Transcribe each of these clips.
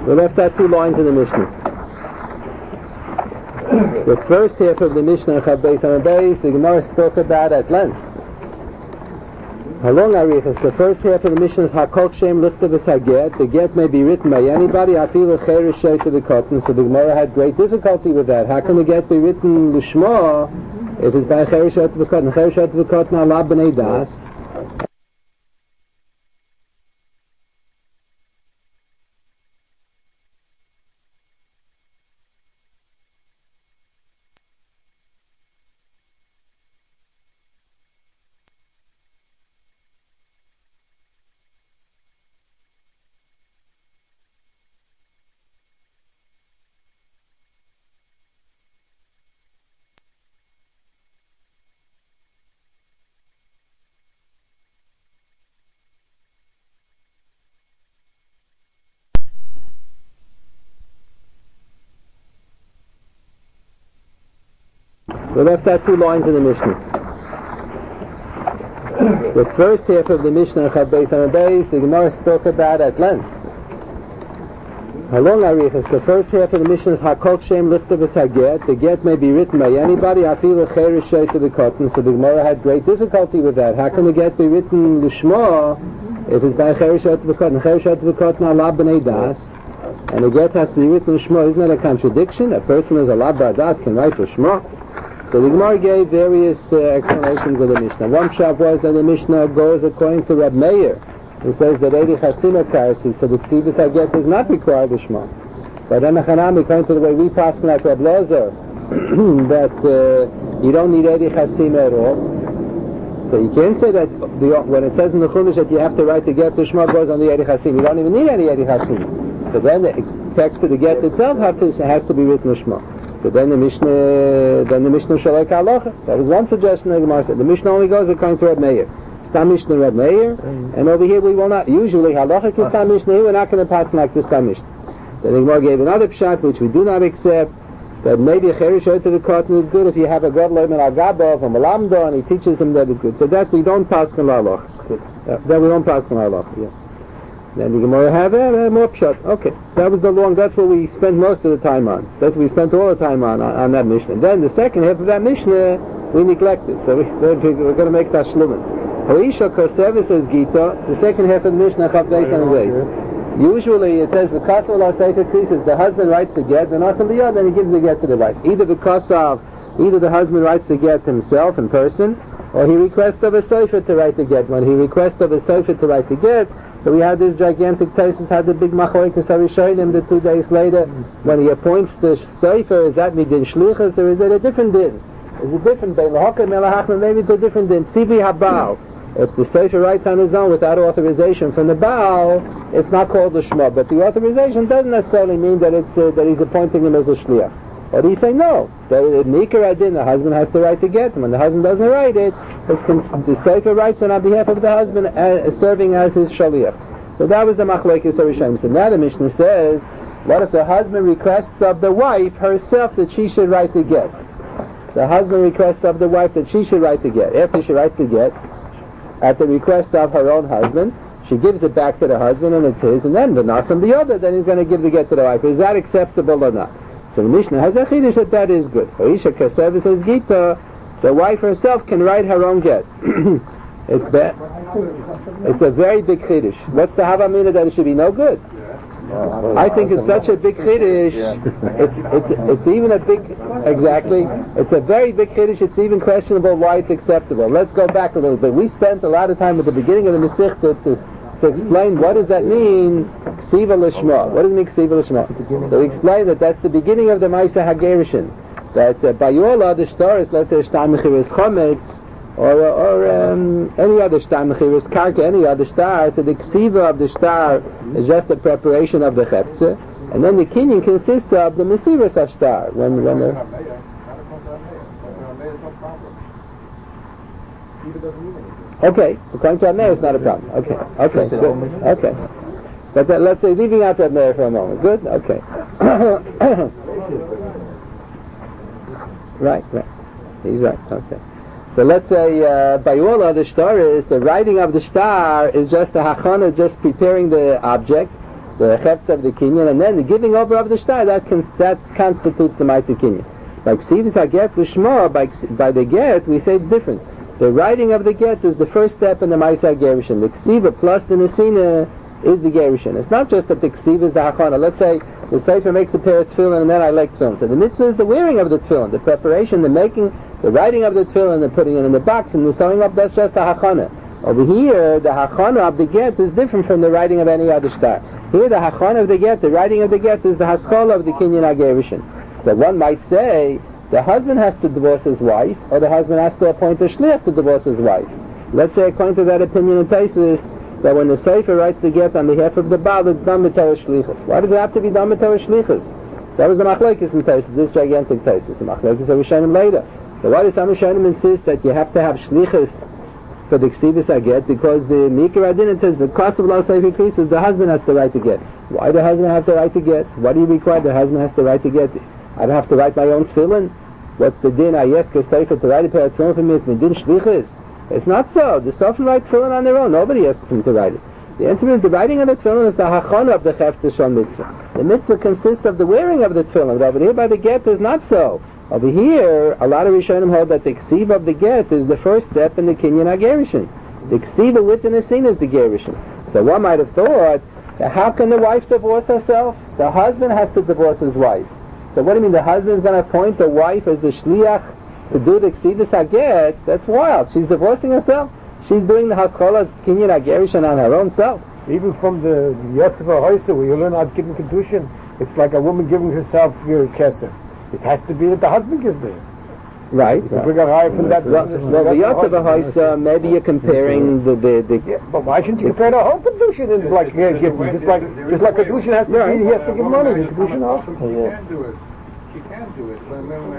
We left out 2 lines in the Mishnah. The first half of the Mishnah, Chav Beis Amud Beis, the Gemara spoke about at length. How long Arichas? The first half of the Mishnah is Hakol Shem Lichta V'Saget. The get may be written by anybody. Afilu Cheirish Sheita V'Kotten. So the Gemara had great difficulty with that. How can the get be written L'Shma if it's by Cheirish Sheita V'Kotten? Cheirish Sheita V'Kotten Allah B'nei Das. We left out 2 lines in the Mishnah. The first half of the Mishnah, Chav Beis Amud Beis, the Gemara spoke about at length. How long Arichas? The first half of the Mishnah is Hakol Shem Lichta V'Saget. The get may be written by anybody. Afilu Cheirish Sheita V'Kotten. So the Gemara had great difficulty with that. How can the get be written L'Shma if it's by Cheirish Sheita V'Kotten? Cheirish Sheita V'Kotten Allah B'nei Das. And the get has to be written L'Shma. Isn't that a contradiction? A person who's Allah B'nei Das can write L'Shma. So the Gemara gave various explanations of the Mishnah. One shot was that the Mishnah goes according to Reb Meir, who says that Eidi Chasima Karsi, so the Tzivus Haget does not require the Shema. But then according to the way we pass like Reb Lozer, that you don't need Eidi Chasima at all. So you can't say that when it says in the Chumash that you have to write the get, the Shema goes on the Eidi Chasima. You don't even need any Eidi Chasima. So then the text of the get itself has to be written the Shema. So then the Mishnah Shalek Halacha. That was one suggestion the Gemara said. The Mishnah only goes according to Reb Meir. Stam Mishnah Reb Meir, and over here we will not. Usually Halacha is Stam Mishnah. Here we're not going to pass like this Stam Mishnah. Then the Gemara gave another pshat which we do not accept. That maybe a Cheirish Sheita V'Kotten is good if you have a God Leiman Al Gabov or Malamdo and he teaches him that it's good. So that we don't pass on Halacha. That we don't pass on Halacha. Yeah. Then the Gemara have more pshat. Okay, that was that's what we spent most of the time on. That's what we spent all the time on that Mishnah. And then the second half of that Mishnah, we neglected. So we said we're going to make that shlumen. Hoisha Kosev says Gita, the second half of the Mishnah, Chav Beis Amud Beis. Usually it says, because of Sefer Krisis, the husband writes the get, then he gives the get to the wife. Either the husband writes the get himself in person, or he requests of a Sefer to write the get. When he requests of a Sefer to write the get, so we had this gigantic Taisus, had the big Machoikas Harishonim, the 2 days later, when he appoints the Sefer, is that Midin Shlichus, or is it a different din? Is it different? Maybe it's a different din. Sivi Habal. If the Sefer writes on his own without authorization from the Baal, it's not called the Shema. But the authorization doesn't necessarily mean that it's that he's appointing him as a Shliach. Or do you say no? That Nikar Adin, the husband has to write the get. When the husband doesn't write it, the Sefer writes on behalf of the husband, serving as his Shaliach. So that was the Machlokes Harishonim. So now the Mishnah says, what if the husband requests of the wife herself that she should write the get? The husband requests of the wife that she should write the get. After she writes the get, at the request of her own husband, she gives it back to the husband and it's his, and then the Nasam the other, then he's going to give the get to the wife. Is that acceptable or not? So the Mishnah has a chiddush that is good. Hoisha Kasev says Gita, the wife herself can write her own get. It's a very big chiddush. What's the Havamina that it should be no good? I think it's such a big chiddush. It's even a big, exactly. It's a very big chiddush. It's even questionable why it's acceptable. Let's go back a little bit. We spent a lot of time at the beginning of the Masechta to explain what does that mean, Ksiva Lishma. What does it mean, Ksiva Lishma? So we explained that that's the beginning of the Maisa Hagerishin. That Bayola, the Shtaris, let's say Shtar Mechiris Chometz, or any other Shtar Mechiris Karka, any other Shtar, so the Ksiva of the Shtar is just the preparation of the Chefze, and then the Kinyan consists of the Mesiris HaShtar. Okay, according to Abner, it's not a problem. Okay, good. Okay. But let's say, leaving out Abner for a moment. Good? Okay. Right. He's right, okay. So let's say, Bayola, the shtar is, the writing of the shtar is just the hachana, just preparing the object, the chefts of the kinyan, and then the giving over of the shtar, that constitutes the ma'aseh kinyan. By ksivas haget l'shmo, by the get, we say it's different. The writing of the get is the first step in the ma'aseh gerushin. The ksiva plus the nesina is the gerushin. It's not just that the ksiva is the hachana. Let's say the sefer makes a pair of tefillin and then I like tefillin. So the mitzvah is the wearing of the tefillin, the preparation, the making, the writing of the tefillin, the putting it in the box and the sewing up. That's just the hachana. Over here, the hachana of the get is different from the writing of any other shtar. Here, the hachana of the get, the writing of the get, is the haschala of the kinyan hagerushin. So one might say the husband has to divorce his wife, or the husband has to appoint a shliach to divorce his wife. Let's say, according to that opinion in Tosfos, that when the sefer writes the get on behalf of the Baal, it's done with Torah shlichus. Why does it have to be done with Torah shlichus? That was the machlokes in Tosfos, this gigantic Tosfos. The machlokes of Rishonim later. So why does some Rishonim insist that you have to have shlichus for the ksivas haget? Because the Mikra Adin, it says the cost of law sefer increases, the husband has to write the get. Why the husband have to write the get? What do you require? The husband has to write the get. I don't have to write my own tefillin. What's the din? I ask a sefer to write a pair of tefillin for me. It's din shlichus. It's not so. The Sofim write tefillin on their own. Nobody asks them to write it. The answer is the writing of the tefillin is the hachana of the cheftes shel mitzvah. The mitzvah consists of the wearing of the tefillin. But over here by the get is not so. Over here, a lot of Rishonim hold that the ksiva of the get is the first step in the kinyan hagerushin. The ksiva with the nesin is the gerushin. So one might have thought, how can the wife divorce herself? The husband has to divorce his wife. So what do you mean the husband is going to appoint the wife as the shliach to do the ksivas haget? That's wild. She's divorcing herself. She's doing the haschala kinyan hagerushin on her own self. Even from the Yotzev HaHoysa, where you learn how to give kedushin, it's like a woman giving herself your kesef. It has to be that the husband gives it. Right. We got higher from that. Well, the Yotzev HaHoysa, maybe you're comparing the Yeah, but why shouldn't you compare the whole kedushin and like give just like kedushin has to be, he has to give money. The kedushin also. She can do it.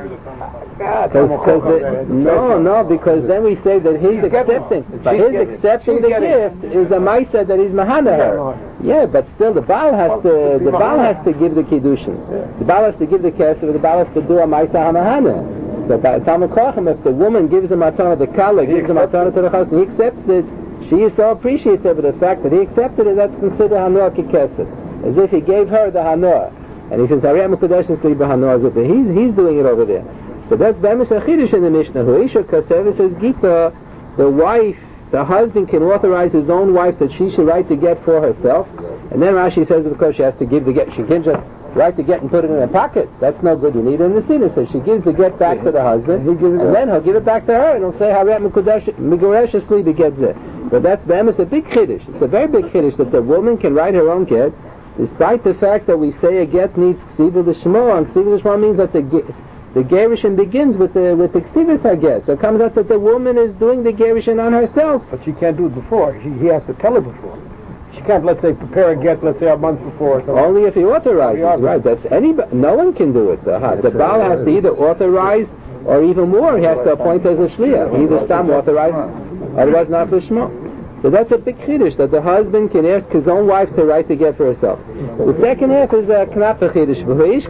Because then we say that he's accepting the gift is a ma'aseh that he's mahana her. Yeah, but still the Baal has to give the kiddushin. The Baal has to give the kesef. The Baal has to do a ma'aseh hamahana. So by Talmud Chacham, if the woman gives a matana, the kala gives a matana to the chassan, he accepts it. She is so appreciative of the fact that he accepted it. That's considered hanoah kikesef, as if he gave her the hanoah. And he says, he's doing it over there. So that's Bemis HaChidush in the Mishnah. Huisha Kasev says Gita, the wife, the husband can authorize his own wife that she should write the get for herself. And then Rashi says, of course, she has to give the get. She can't just write the get and put it in her pocket. That's no good. You need it in the sinner. So she gives the get back to the husband, and then he'll give it back to her, and he'll say, Haret Miguresh Asli gets it. But that's Bemis a big Chiddush. It's a very big Chiddush that the woman can write her own get, despite the fact that we say a get needs ksiva l'shmo, and ksiva l'shmo means that the gerushin begins with the ksivas haget. So it comes out that the woman is doing the gerushin on herself. But she can't do it before. He has to tell her before. She can't, let's say, prepare a get, let's say, a month before or something. Only if he authorizes, right? That's anybody. No one can do it. The Baal has to either authorize, or even more, he has to appoint as a shliach. He either stam authorized, otherwise not l'shmo. So that's a big chiddush, that the husband can ask his own wife to write the get for herself. The second half is a knappe chiddush.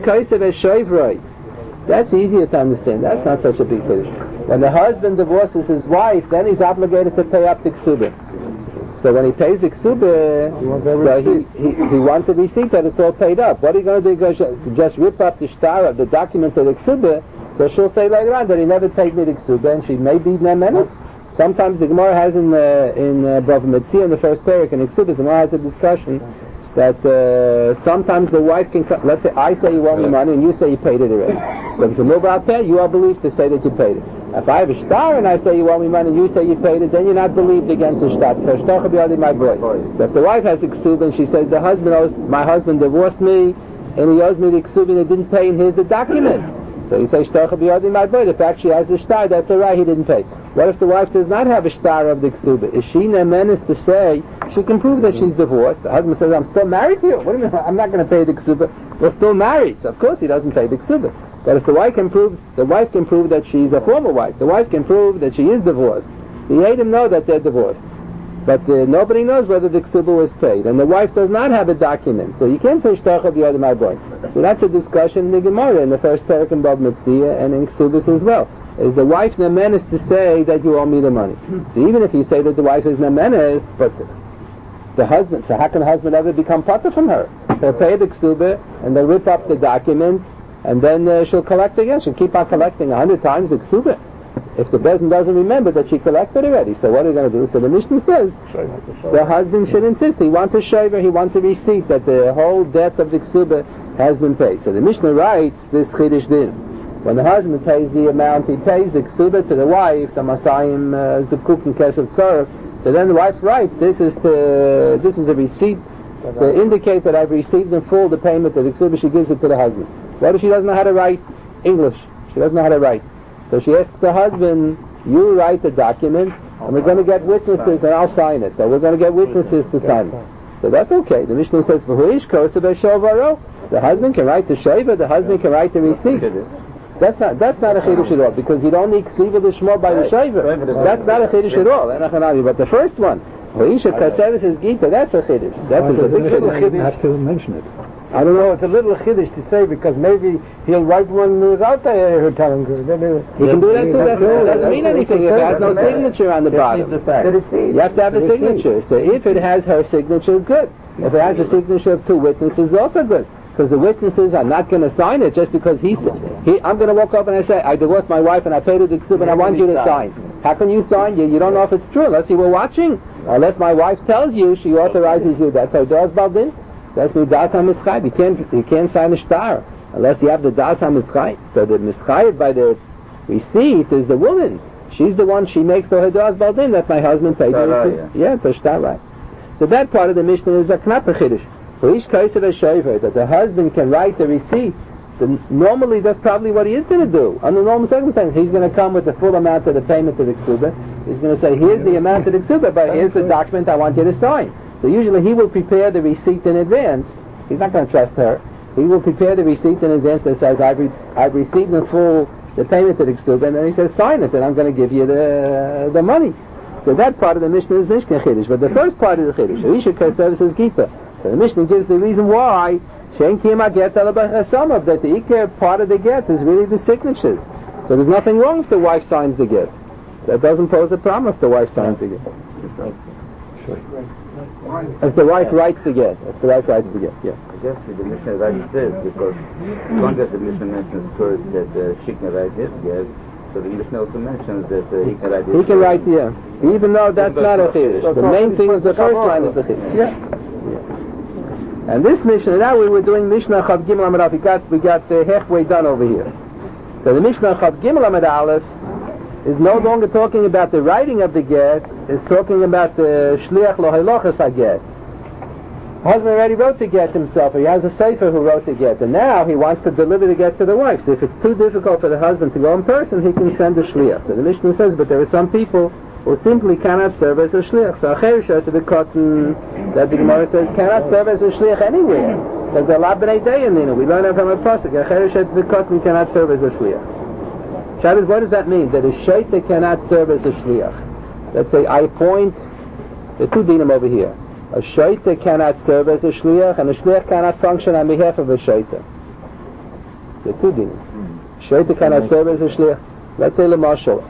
That's easier to understand. That's not such a big chiddush. When the husband divorces his wife, then he's obligated to pay up the ksubah. So when he pays the ksubah, he wants a receipt that it's all paid up. What are you going to do? Just rip up the shtar of the document of the ksubah, so she'll say later on that he never paid me the ksubah, and she may be nemenis. Sometimes the Gemara has in Bava Metzia in the first parak in Exodus, the Gemara has a discussion that sometimes the wife can come, let's say I say you want me money and you say you paid it already. So if it's a mobile pay, you are believed to say that you paid it. If I have a shtar and I say you want me money and you say you paid it, then you're not believed against the shtar, because shtar could be only my boy. So if the wife has a ksuba and she says the husband owes, my husband divorced me and he owes me the ksuba and he didn't pay, and here's the document. So you say shtar could be only my boy. The fact she has the shtar, that's alright, he didn't pay. What if the wife does not have a shtar of the ksuba? Is she nemenis to say she can prove that she's divorced? The husband says, I'm still married to you. What do you mean? I'm not going to pay the ksuba. We're still married. So of course he doesn't pay the ksuba. But if the wife can prove that she's a former wife. The wife can prove that she is divorced. The Yedim know that they're divorced. But nobody knows whether the ksuba was paid. And the wife does not have a document. So you can't say shtar could be only my boy. So that's a discussion in the Gemara in the first parak in Bava Metzia and in Ksubas as well. Is the wife nemenis to say that you owe me the money? So even if you say that the wife is nemenis, but the husband, so how can the husband ever become pater from her? He'll pay the ksuba, and they'll rip up the document, and then she'll collect again. She'll keep on collecting 100 times the ksuba. If the Bezdin doesn't remember that she collected already, so what are you going to do? So the Mishnah says the husband should insist. He wants a shaver, he wants a receipt that the whole debt of the ksuba has been paid. So the Mishnah writes this chiddush din. When the husband pays the amount, he pays the ksuba to the wife, the masayim zukuk and kesef tzaref. So then the wife writes, this is a receipt to indicate that I've received in full the payment of the ksuba. She gives it to the husband. What if she doesn't know how to write English? She doesn't know how to write. So she asks the husband, you write the document, and we're going to get witnesses, and I'll sign it. So we're going to get witnesses to sign it. So that's okay. The Mishnah says, the husband can write the shaver, the husband can write the receipt. That's not a chiddush at all, because you don't need ksiva d'shmo by the shaver. That's not a chiddush at all. But the first one, Hoisha kasevis is gita, that's a chiddush. That is a big chiddush. You have to mention it. I don't know. It's a little chiddush to say, because maybe he'll write one without her telling her. He can do that too. That doesn't mean anything if it has no signature on the bottom. You have to have a signature. So if it has her signature, it's good. If it has the signature of two witnesses, it's also good. Because the witnesses are not going to sign it just because I'm going to walk up and I say, I divorced my wife and I paid her the ksuba and I want you to sign. How can you sign? You don't know if it's true unless you were watching. Unless my wife tells you, she authorizes you. That's how das baldin. That's me das ha-mischai. You can't sign a star unless you have the das ha-mischai. So the mischai by the receipt is the woman. She's the one, she makes the das baldin that my husband paid her. Yeah, it's a star, right. So that part of the Mishnah is a knappe chiddush. That the husband can write the receipt. Normally that's probably what he is going to do. Under normal circumstances, he's going to come with the full amount of the payment to the ksuba. He's going to say, here's the amount of the ksuba, but here's the document I want you to sign. So usually he will prepare the receipt in advance. He's not going to trust her. He will prepare the receipt in advance that says, I've received in full the payment to the ksuba, and then he says, sign it, and I'm going to give you the money. So that part of the Mishnah is Mishkan Chiddush. But the first part of the Chiddush, Risha Kasevis is Gita. So the Mishnah gives the reason why that the Iker part of the get is really the signatures. So there's nothing wrong if the wife signs the get. That doesn't pose a problem if the wife signs the get. If the wife writes the get. If the wife writes the get, yeah. I guess the Mishnah writes this because as long as the Mishnah mentions first that she can write his get, so the Mishnah also mentions that he can write his. He can write, yeah. Even though that's not a chiddush. The main thing is the first line of the chiddush. Yeah. And this Mishnah, now we were doing Mishnah Chav Gimel Amud Aleph. We got halfway done over here. So the Mishnah Chav Gimel Amud Aleph is no longer talking about the writing of the get. It's talking about the Shliach Lo Halochas HaGet. Husband already wrote the get himself, or he has a sefer who wrote the get, and now he wants to deliver the get to the wife. So if it's too difficult for the husband to go in person, he can send a shliach. So the Mishnah says, but there are some people who simply cannot serve as a shliach. So Acher to the cotton that the Gemara says cannot serve as a shliach anywhere, because they're la b'nei dayanin. We learn it from a pasuk. Acher to the cotton cannot serve as a shliach. Shabbos, what does that mean? That a shaita cannot serve as a shliach. Let's say I appoint the two dinim over here. A shaita cannot serve as a shliach, and a shliach cannot function on behalf of a shaita. The two dinim. Shaita cannot serve as a shliach. Let's say l'mashal,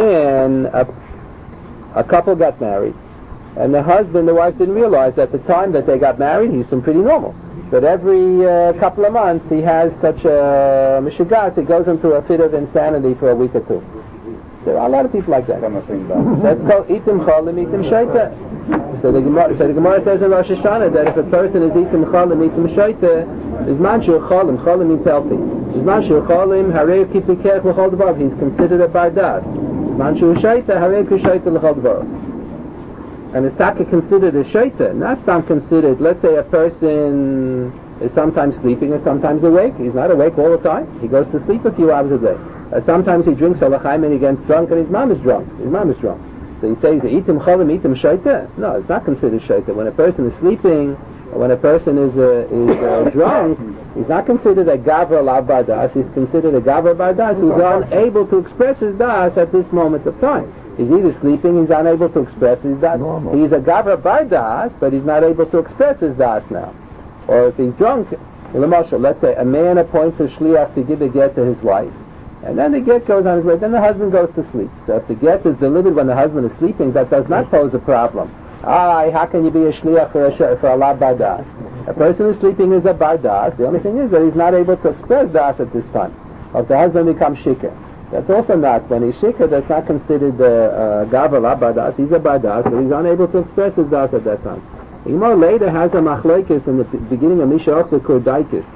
a couple got married, and the husband, the wife didn't realize at the time that they got married, he's been pretty normal. But every couple of months he has such a mishigas, he goes into a fit of insanity for a week or two. There are a lot of people like that. That's called itim cholim, itim shaita. So the Gemara says in Rosh Hashanah that if a person is itim cholim, itim shaita, is manshur cholim. Cholim means healthy. Is manshur cholim, harei kipikech l'chol dvar. He's considered a bardas. Manshur shaita, harei kushaita l'chol dvar. And it's taka considered a shaita, not some considered. Let's say a person is sometimes sleeping and sometimes awake. He's not awake all the time. He goes to sleep a few hours a day. Sometimes he drinks a l'chaim and he gets drunk and his mom is drunk. His mom is drunk. So he says, itim cholim, itim shaita? No, it's not considered shaita. When a person is sleeping, or when a person is drunk, he's not considered a gavra lav bardas. He's considered a gavra bardas who's unable to express his das at this moment of time. He's either sleeping, he's unable to express his das. He's a gavra bardas, but he's not able to express his das now. Or if he's drunk, let's say a man appoints a shliach to give a get to his wife. And then the get goes on his way, then the husband goes to sleep. So if the get is delivered when the husband is sleeping, that does not pose a problem. how can you be a shliach for a lab bardas? A person who's sleeping is a bardas. The only thing is that he's not able to express das at this time. Or if the husband becomes shikah. That's also not, when he's shikah, that's not considered gava lab bardas. He's a bardas, but he's unable to express his das at that time. The Gemara later has a machlokes in the beginning of Mishachsa Kurdaikis.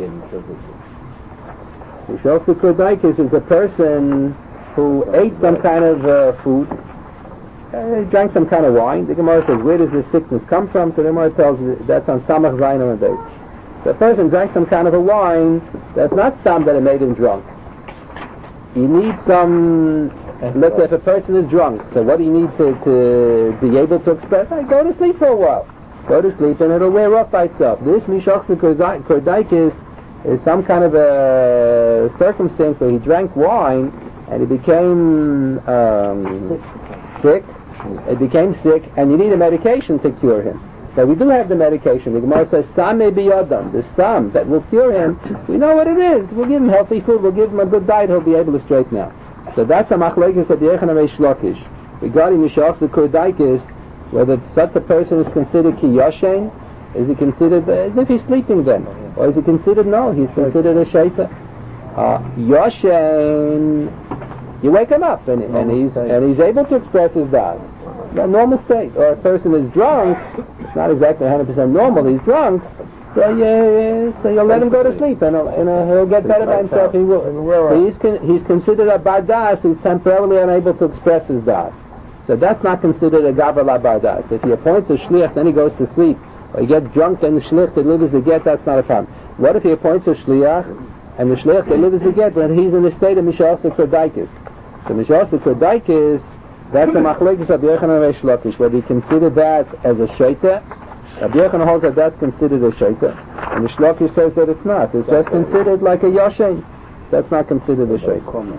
Mishachsa Kurdaikis is a person who ate some kind of food. He drank some kind of wine. The Gemara says, where does this sickness come from? So the Gemara tells that's on Samach Zayin on the base. So a person drank some kind of a wine that's not stam that it made him drunk. You need some, let's say if a person is drunk, so what do you need to be able to express? Go to sleep for a while. Go to sleep and it'll wear off by itself. This Mishachsa Kurdaikis is some kind of a circumstance where he drank wine and he became sick. It became sick, and you need a medication to cure him. But we do have the medication. The Gemara says, Sam may be yodam. The Sam that will cure him, we know what it is. We'll give him healthy food, we'll give him a good diet, he'll be able to straighten out. So that's a machlokes of Yechon and Reish Lakish. Regarding Mishachsa Kurdaikis, whether such a person is considered ki yashen, is he considered as if he's sleeping then? Or is he considered, no, he's considered a shaita. Yashen, you wake him up and he's able to express his das. A normal state. Or a person is drunk, it's not exactly 100% normal, he's drunk, so you'll let him go to sleep and he'll get better by himself, he will. So he's considered a bardas who's temporarily unable to express his das. So that's not considered a gavala bardas. If he appoints a shliach, then he goes to sleep, or he gets drunk, then the shliach delivers the get, that's not a problem. What if he appoints a shliach, and the shliach delivers the get when he's in the state of Mishachsa Kurdaikis? So Mishachsa Kurdaikis, that's a machlokes of Yechon and Reish Lakish, whether you consider that as a shaita. Rabbi Yechon holds that that's considered a shaita, and the Shlokish says that it's not. It's just considered like a yashen. That's not considered a shaita.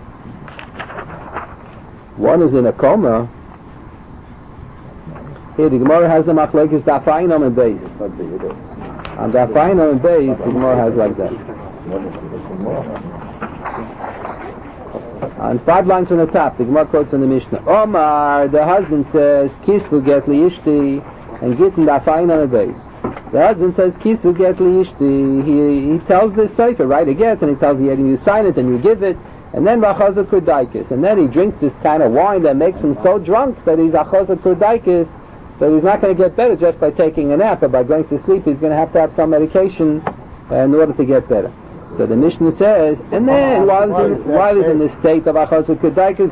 One is in a coma. Here the Gemara has the machlokes dafayinam and beis. And dafayinam and beis, the Gemara has like that. And 5 lines from the top, the Gemara quotes from the Mishnah. Omar, the husband says, Kisvu get li ishti, and gitten dafayinam and beis. The husband says, Kisvu get li ishti. He tells this sefer, write a get, and he tells you sign it and you give it. And then Achazah Kurdaikis. And then he drinks this kind of wine that makes him so drunk that he's Achazah Kurdaikis, that he's not going to get better just by taking a nap, but by going to sleep he's going to have some medication in order to get better. So the Mishnah says, and then while he's in this state of Achazah Kurdaikis,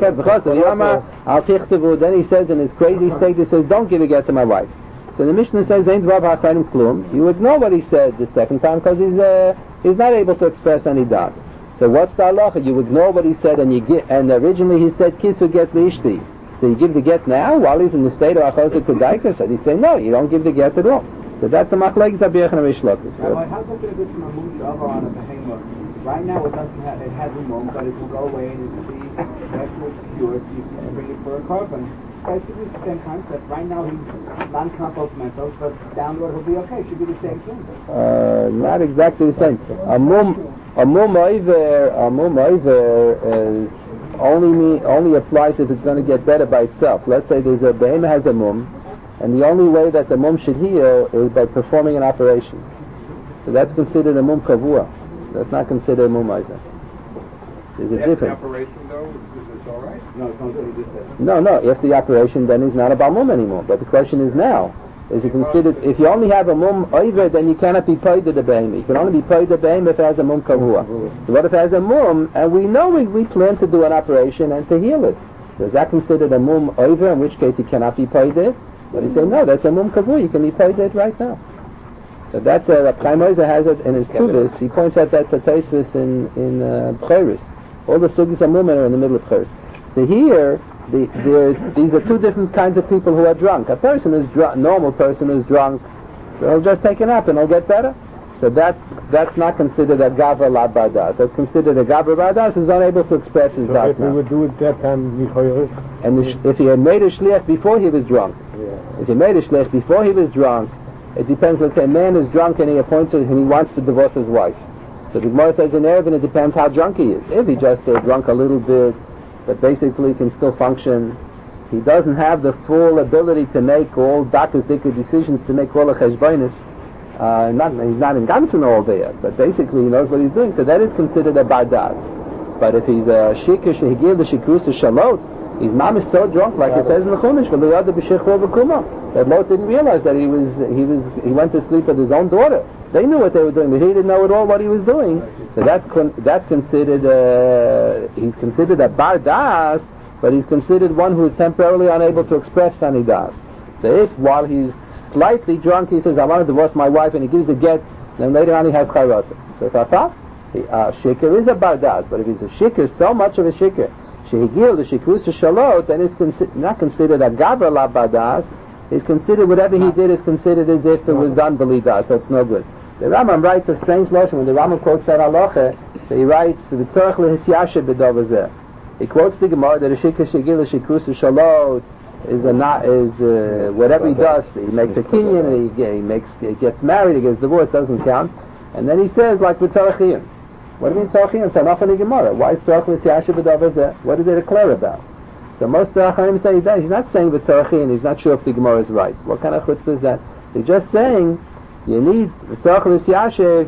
then he says in his crazy state, he says, don't give a get to my wife. So the Mishnah says, you ignore what he said the second time because he's not able to express any das. So what's the halacha? You ignore what he said and originally he said Kisvu get liishti. So you give the get now while he's in the state of Achazah Kurdaikis? And he say no, you don't give the get at all. So that's a machlokes of Yechon and Reish Lakish. How does it from a mum shavar on a behemoth? Right now it doesn't have, it has a mum, but it will go away and it will be cured. You can bring it for a carbon. Basically it's the same concept. Right now he's non-compost mental, but down the road he'll be okay. It should be the same thing. Not exactly the same. A mum over is only applies if it's going to get better by itself. Let's say there's a behemoth has a mum, and the only way that the mum should heal is by performing an operation. So that's considered a mum kavua. That's not considered a mum over. There's a difference. The operation though, is it all right? No, it's not really good. No. If the operation, then he's not a balmum anymore. But the question is now. Is it considered, if you only have a mum over, then you cannot be paid to the behemoth. You can only be paid to the behemoth if it has a mum kavua. So what if it has a mum, and we know we plan to do an operation and to heal it? Is that considered a mum over, in which case he cannot be paid it? But he say, no, that's a mum kavua, you can be paid it right now. So that's a, Chaim Ozer has it in his Chuvas, he points out that's a Taisvis in B'chairis. All the sugis of mum are in the middle of B'chairis. So here, these are two different kinds of people who are drunk. A person is drunk, normal person is drunk, so he'll just take a nap and he'll get better. So that's not considered a gavra la bardas. That's considered a gavra bardas is unable to express his das. If he would do it that time, and if he had made a shliach before he was drunk, if he made a shliach before he was drunk, it depends. Let's say a man is drunk and he appoints and he wants to divorce his wife. So the Gemara says in Erevin, it depends how drunk he is. If he just drunk a little bit, but basically can still function, he doesn't have the full ability to make all dakas dika decisions, to make all the cheshbonis. He's not in Gansen all there, but basically he knows what he's doing. So that is considered a bardas. But if he's a shikr shehigil the shikrusa shalot, he's mamish so drunk, like it says in the Chumash, that Lot didn't realize that he went to sleep with his own daughter. They knew what they were doing, but he didn't know at all what he was doing. So that's considered he's considered a bardas, but he's considered one who is temporarily unable to express sanidas. So if while he's slightly drunk he says, I want to divorce my wife, and he gives a get, then later on he has chayrata. So shikr is a bardas, but if he's a shikr, so much of a shikr, shehigil the shikrusa shalot, then it's not considered a gavra la bardas. It's considered, whatever he did is considered as if it was done b'lidas, so it's no good. The Rambam writes a strange lashon. When the Rambam quotes that halacha, so he writes v'tzorach lehisyashe b'davar zeh. He quotes the Gemara that a shikr shehigil the shikrusa shalot is whatever he does, he makes a kinyan, he gets married, he gets divorced, doesn't count. And then he says, like with tzarachiyim. What do you mean tzarachiyim? It's enough in the Gemara. Why is tzarach l'siyashe b'davar zeh? What does it declare about? So most Rachayim say he's not saying with tzarachiyim, he's not sure if the Gemara is right. What kind of chutzpah is that? He's just saying, you need tzarach l'siyashe.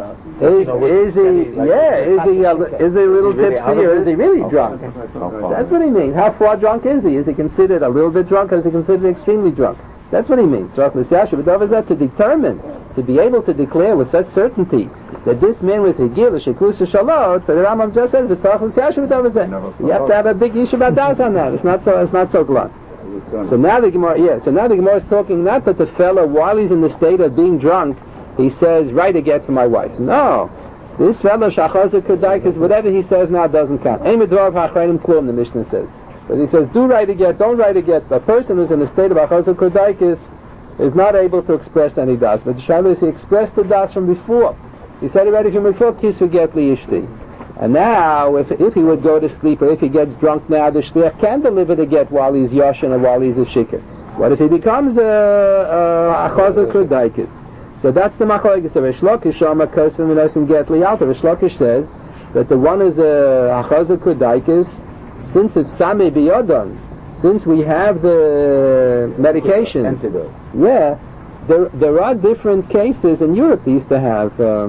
Is he a little tipsy, or is he really drunk? That's what he means. How far drunk is he? Is he considered a little bit drunk, or is he considered extremely drunk? That's what he means. Tzarach l'siyashe b'davar zeh, to determine, to be able to declare with such certainty that this man was higil shekusa shalot. So the Rambam just says, "V'tzarach l'siyashe b'davar zeh." You have to have a big yishuv adas on that. It's not so blunt. So now the Gemara, is talking not that the fellow, while he's in the state of being drunk, he says, "Write a get for my wife." No, this fellow shachazer kedaikas, whatever he says now doesn't count. Ein medvar ha'achreinim klum, the Mishnah says. But he says, do write a get, don't write a get. A person who's in the state of achazer kedaikis is not able to express any das. But the Shaila is he expressed the das from before. He said already from before, kis v'get liyishti. And now, if he would go to sleep, or if he gets drunk now, the shliach can deliver the get while he's yoshin or while he's a shikr. What if he becomes a achazer kedaikis? So that's the machlokes of Reish Lakish. Shama kosvim v'nosim get liyalta. Reish Lakish says that the one is a achazer kedaikis, since it's sami biyodon, since we have the medication, yeah, there are different cases in Europe. They used to have the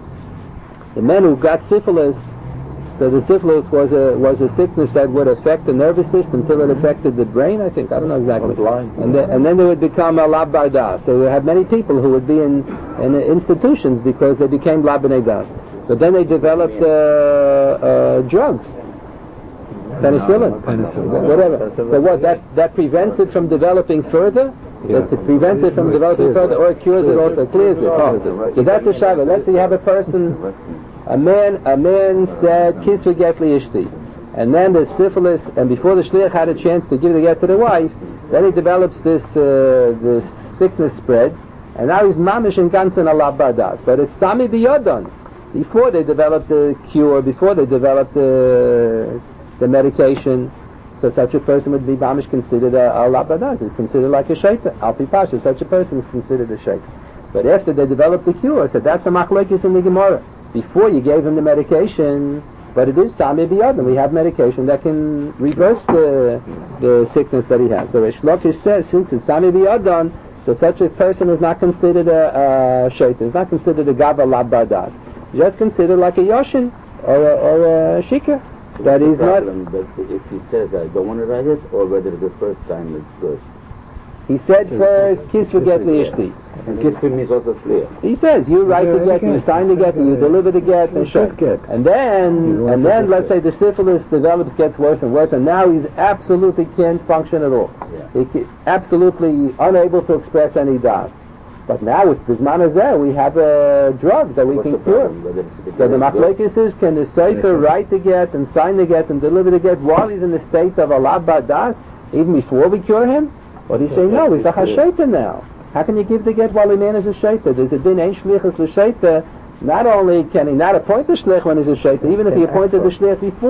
men who got syphilis. So the syphilis was a sickness that would affect the nervous system till it affected the brain. I think, I don't know exactly. And then they would become a lab bardas. So we had many people who would be in institutions because they became lab b'nei das. But then they developed drugs. Penicillin, whatever. So what? That prevents it from developing further. That prevents it from developing further, or it cures it, also clears it. Oh. So that's a shayla. Let's say you have a person, a man said kis v'get liyishti, and then the syphilis, and before the shliach had a chance to give the get to the wife, then he develops this sickness spreads, and now he's mamish in ganzen ala bardas. But it's sami biyodon. Before they developed the cure, before they developed the medication, so such a person would be mamish considered a labadas. Is considered like a shaita. Alpi pasha, such a person is considered a shaita. But after they developed the cure, so that's a machlokes in the Gemara. Before you gave him the medication, but it is sami biyodin. We have medication that can reverse the sickness that he has. So Reish Lakish says, since it's sami biyodin, so such a person is not considered a shaita. Is not considered a gava labadas. Just considered like a yoshin or a shikr. That is not. But if he says I don't want to write it, or whether the first time is good. He said first, kiss v'get liyishti. And kiss for me is also clear. He says you write the get, you sign the get, you deliver the get, and then let's say the syphilis develops, gets worse and worse, and now he's absolutely can't function at all. Yeah. Absolutely unable to express any das. But now with Bizman Hazeh, we have a drug that we can cure. So the machlokes is, can the sefer write the get and sign the get and deliver the get while he's in the state of alab bardas, even before we cure him? Or he's saying, no, he's the hashaita now. How can you give the get while the man is a shaita? There's a din ein shlichus l'shaita. Not only can he not appoint a shlich when he's a shaita, even if he appointed the shlich before,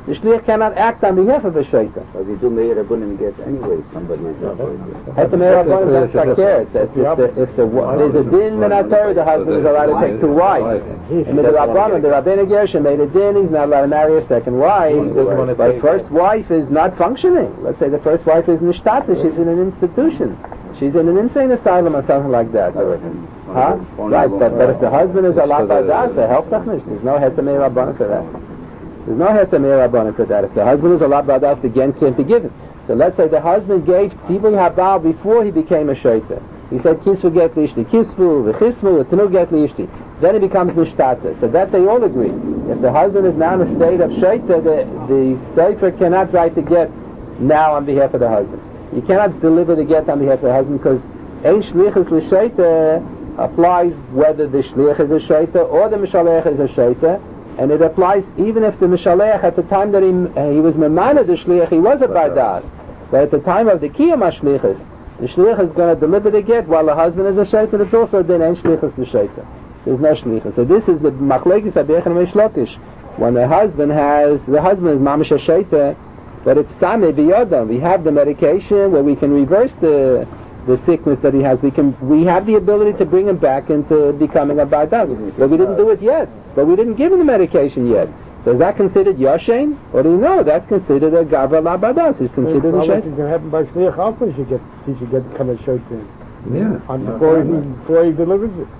The shliach cannot act on behalf of a shaita. But we do Meir Rabbanim get anyway, somebody is not At the Meir Rabbanim, that's fakir. That's if there's a din in Torah, the husband is allowed to take two wives. And the Rabbanim, the Rabbeinu Gershon made a din, he's not allowed to marry a second wife. But first wife is not functioning. Let's say the first wife is nishtata, she's in an institution. She's in an insane asylum or something like that. Huh? Right, but if the husband is allowed by dasa, help tachnish. There's no het Meir Rabbanim for that. There's no het Meir Rabbanim for that. If the husband is allowed by das, the gen can't be given. So let's say the husband gave tzivui habal before he became a shaita. He said kisvu get lishti, kisvu v'chisvu v'tenu get lishti. Then he becomes nishtata. So that they all agree. If the husband is now in a state of shaita, the sefer cannot write the get now on behalf of the husband. You cannot deliver the get on behalf of the husband because ein shlichus l'shaita applies whether the shlich is a shaita or the mishalech is a shaita. And it applies even if the Mishalech at the time that he was Memana the Shliach, he was a Bardas. But at the time of the Kiyam HaShlichus, the Shliach is going to deliver the get while the husband is a Shaita, it's also then Ein Shlichus the Shaita. There's no Shlichus. So this is the Machlekes Abiyach and Meshlokish. When the husband is Mamish a Shaita, but it's Sameh B'Yodam. We have the medication where we can reverse the sickness that he has. We have the ability to bring him back into becoming a Bardas. But we didn't do it yet. But we didn't give him the medication yet. So is that considered Yoshein? Or do you know that's considered a Gavra Labadas? It's considered a Shaita. It's going to happen by Shliach also. He should get become a Shaita. Yeah. Before he delivers it.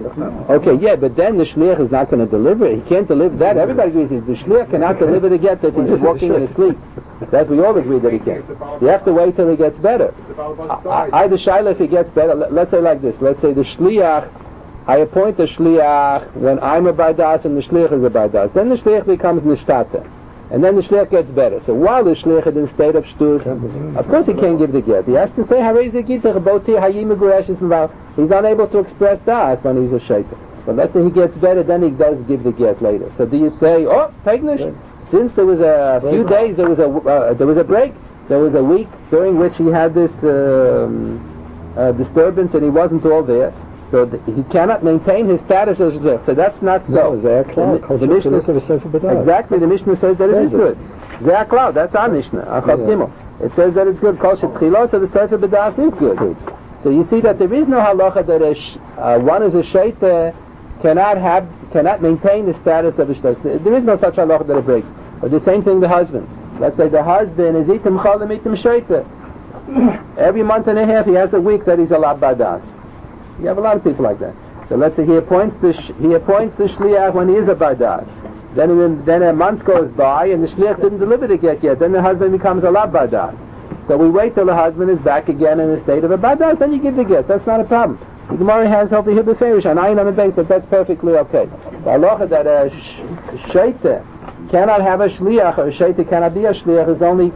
Okay, yeah, but then the Shliach is not going to deliver it. He can't deliver that. Everybody agrees the Shliach cannot deliver the get if he's walking in his sleep. That we all agree that he can't. So you have to wait till he gets better. Either Shaila, if he gets better, let's say like this. Let's say the Shliach, I appoint the Shliach when I'm a Bardas and the Shliach is a Bardas. Then the Shliach becomes Nishtata. And then the Shliach gets better. So while the Shliach is in state of Shtus, of course he can't give the get. He has to say, he's unable to express Das when he's a Shaita. But let's say he gets better, then he does give the get later. So do you say, oh, Pegnish, since there was a few days, there was a break, there was a week during which he had this disturbance and he wasn't all there, so he cannot maintain his status as Shliach. So that's not so. The Mishnah, exactly, the Mishnah says that it is good. Ze'ah Klau, that's our Mishnah, Achot Gimel. It says that it's good. Kol Shetchilo, so the Sefer B'das is good. So you see that there is no halacha that one is a Shaita cannot maintain the status of a Shliach. There is no such halacha that it breaks. But the same thing the husband. Let's say the husband is Itim Cholim Itim Shaita. Every month and a half he has a week that he's allowed Bardas. You have a lot of people like that. So let's say he appoints the Shliach when he is a Bardas. Then a month goes by and the Shliach didn't deliver the get yet. Then the husband becomes a Lav Bardas. So we wait till the husband is back again in the state of a Bardas, then you give the get. That's not a problem. The Gemara has healthy Hibbeferish and Ayin on the base that's perfectly okay. The halacha that a Shaita cannot have a Shliach or a Shaita cannot be a Shliach is only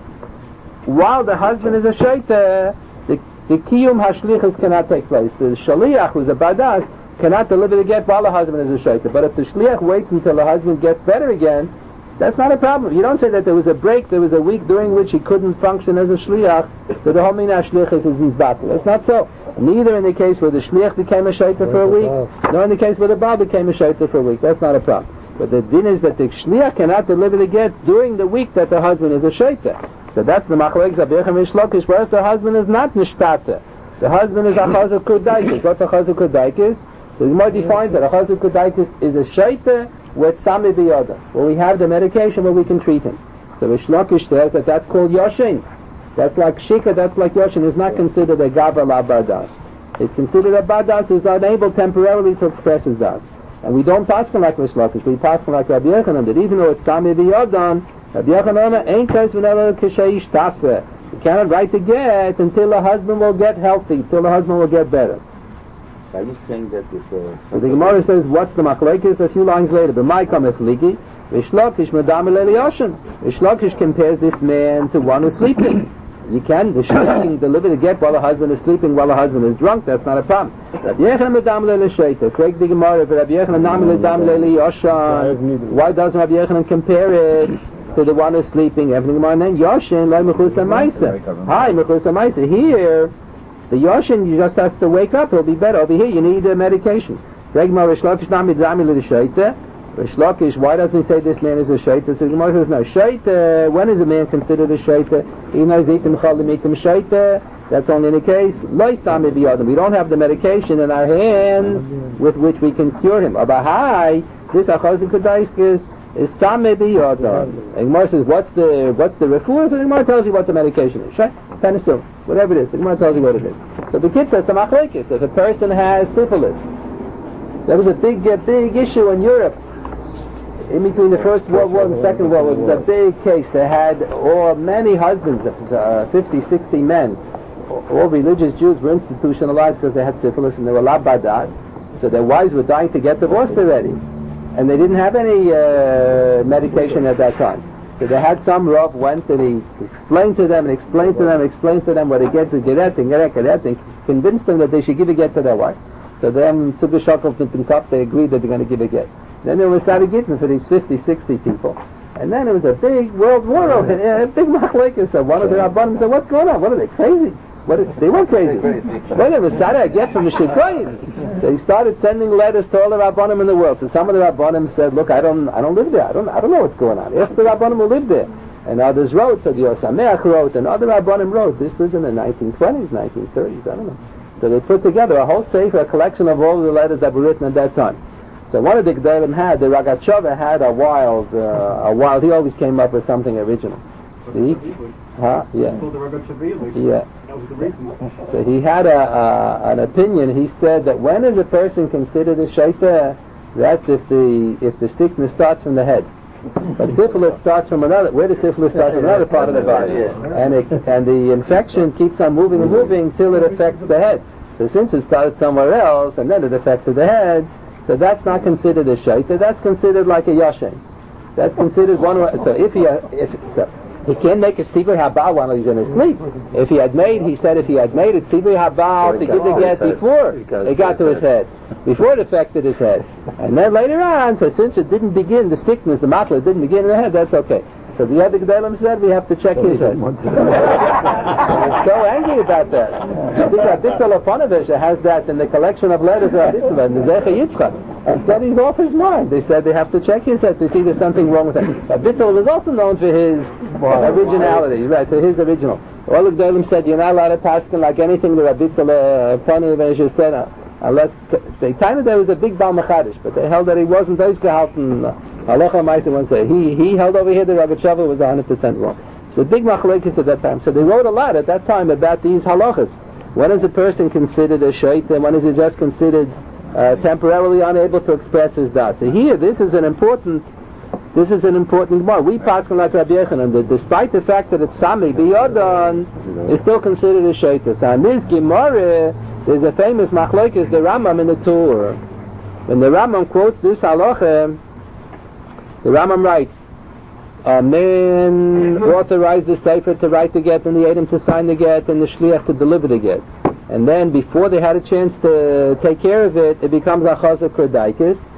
while the husband is a Shaita, the Kiyum HaShlichus cannot take place. The Shaliach, who's a Bardas, cannot deliver the get while the husband is a Shaita. But if the Shliach waits until the husband gets better again, that's not a problem. You don't say that there was a break, there was a week during which he couldn't function as a Shliach, so the whole Minah Shlichus is his battle. That's not so. Neither in the case where the Shliach became a Shaita for a week, nor in the case where the Baal became a Shaita for a week. That's not a problem. But the din is that the Shliach cannot deliver the get during the week that the husband is a Shaita. So that's the Machlekes Abiyach and Meshlokish. Where if the husband is not Nishtata, the husband is Achaz Kurdaikis. What's Achaz Kurdaikis? So the Gemara defines that Achaz Kurdaikis is a Shaita with Sami B'Yoda, where we have the medication where we can treat him. So Meshlokish says that that's called Yoshin. That's like Shika, that's like Yoshin. It's not considered a Gavra La Bardas. It's considered a Bardas is unable temporarily to express his Das. And we don't pass him like Meshlokish, we pass him like Rabbi Yochanan, that even though it's Sami B'Yodan, Rabbi Yochanan ain't case whenever Kishai Shtafe. You cannot write the get until the husband will get healthy, until the husband will get better. Are you saying that if so the Gemara says, what's the machlekes? A few lines later, b'mai kamech liki, v'shlokish madam eliyoshin. V'shlokish compares this man to one who's sleeping. The shliach can deliver the get while the husband is sleeping, while the husband is drunk. That's not a problem. Rabbi Yochanan madam eliyoshin. Frag the Gemara, Rabbi Yochanan madam eliyoshin. Why doesn't Rabbi Yochanan compare it to the one who's sleeping? Everything more than Yoshin, like mechusa ma'isa. Hi, mechusa ma'isa. Here, the Yoshin, you just have to wake up, he'll be better. Over here, you need medication. Rish Lakish, why doesn't he say this man is a shaita? So the Gemara says, no, shaita, when is a man considered a shaita? He knows itim chalim itim shaita. That's only in the case, lo sami biyadam. We don't have the medication in our hands with which we can cure him. Abahai, this achazik kedaish is sami biyadam. And Gemara says, what's the refuah? So the Gemara tells you what the medication is. Right? Penicillin, whatever it is. The Gemara tells you what it is. So the kid said, it's a machlekes. If a person has syphilis, there was a big issue in Europe. In between the First World War and the Second World War, it was a big case. They had many husbands, 50, 60 men. All religious Jews were institutionalized because they had syphilis and they were labadas. So their wives were dying to get divorced already. And they didn't have any medication at that time. So they had some Rav went and he explained to them what they get to get and convinced them that they should give a get to their wife. So then, they agreed that they're going to give a get. Then there was Sarigittin for these 50, 60 people. And then it was a big world war over it, a big machlekes. So one of the Rabbanim said, what's going on? What are they, crazy? They weren't crazy. Well, there was a get from the Shikoyim. So he started sending letters to all the Rabbanim in the world. So some of the Rabbanim said, look, I don't live there. I don't know what's going on. Ask the Rabbanim who lived there. And others wrote, so the Yosameach wrote, and other Rabbanim wrote. This was in the 1920s, 1930s, I don't know. So they put together a whole sefer, a collection of all the letters that were written at that time. So one of the G'dalim had, the Ragachova had a wild, he always came up with something original. See? Huh? Yeah. Yeah. So he had an opinion. He said that when is a person considered a shaita? That's if the sickness starts from the head. But syphilis starts from another. Where does syphilis start from another part of the body? And the infection keeps on moving and moving till it affects the head. So since it started somewhere else and then it affected the head, so that's not considered a shaita. That's considered like a yashen. That's considered one. So he can't make it tzivui habal while he's in his sleep. If he had made it tzivui habal to give the get before it got to his head, before it affected his head, and then later on. So since it didn't begin, the sickness, the matla didn't begin in the head. That's okay. So the other Gedalim said we have to check his head. He was so angry about that. I think Rabbitzal Aponovich has that in the collection of letters of Rabbitzal and the Zecher Yitzchak. He said he's off his mind. They said they have to check his head to see there's something wrong with it. Rabbitzal was also known for his originality, right? For his original. All the Gedalim said you're not allowed to paskin like anything the Rabbitzal Aponovich said, unless there was a big Baal Machadish, but they held that he wasn't Eisgehalten. Halacha Maisa once said he held over here the Ragachava was 100% wrong. So big machlekes at that time. So they wrote a lot at that time about these halachas. When is a person considered a shaita and when is he just considered temporarily unable to express his das? So here, this is an important Gemara. We pass like Rabbi Yochanan, that despite the fact that it's Sami B'Yodan, it's still considered a shaita. So in this Gemara, there's a famous machlekes, the Rambam in the Torah. When the Rambam quotes this halacha, the Rambam writes, a man authorized the Sefer to write the get and the Edom to sign the get and the Shliach to deliver the get. And then before they had a chance to take care of it, it becomes Achaza Kurdaikis.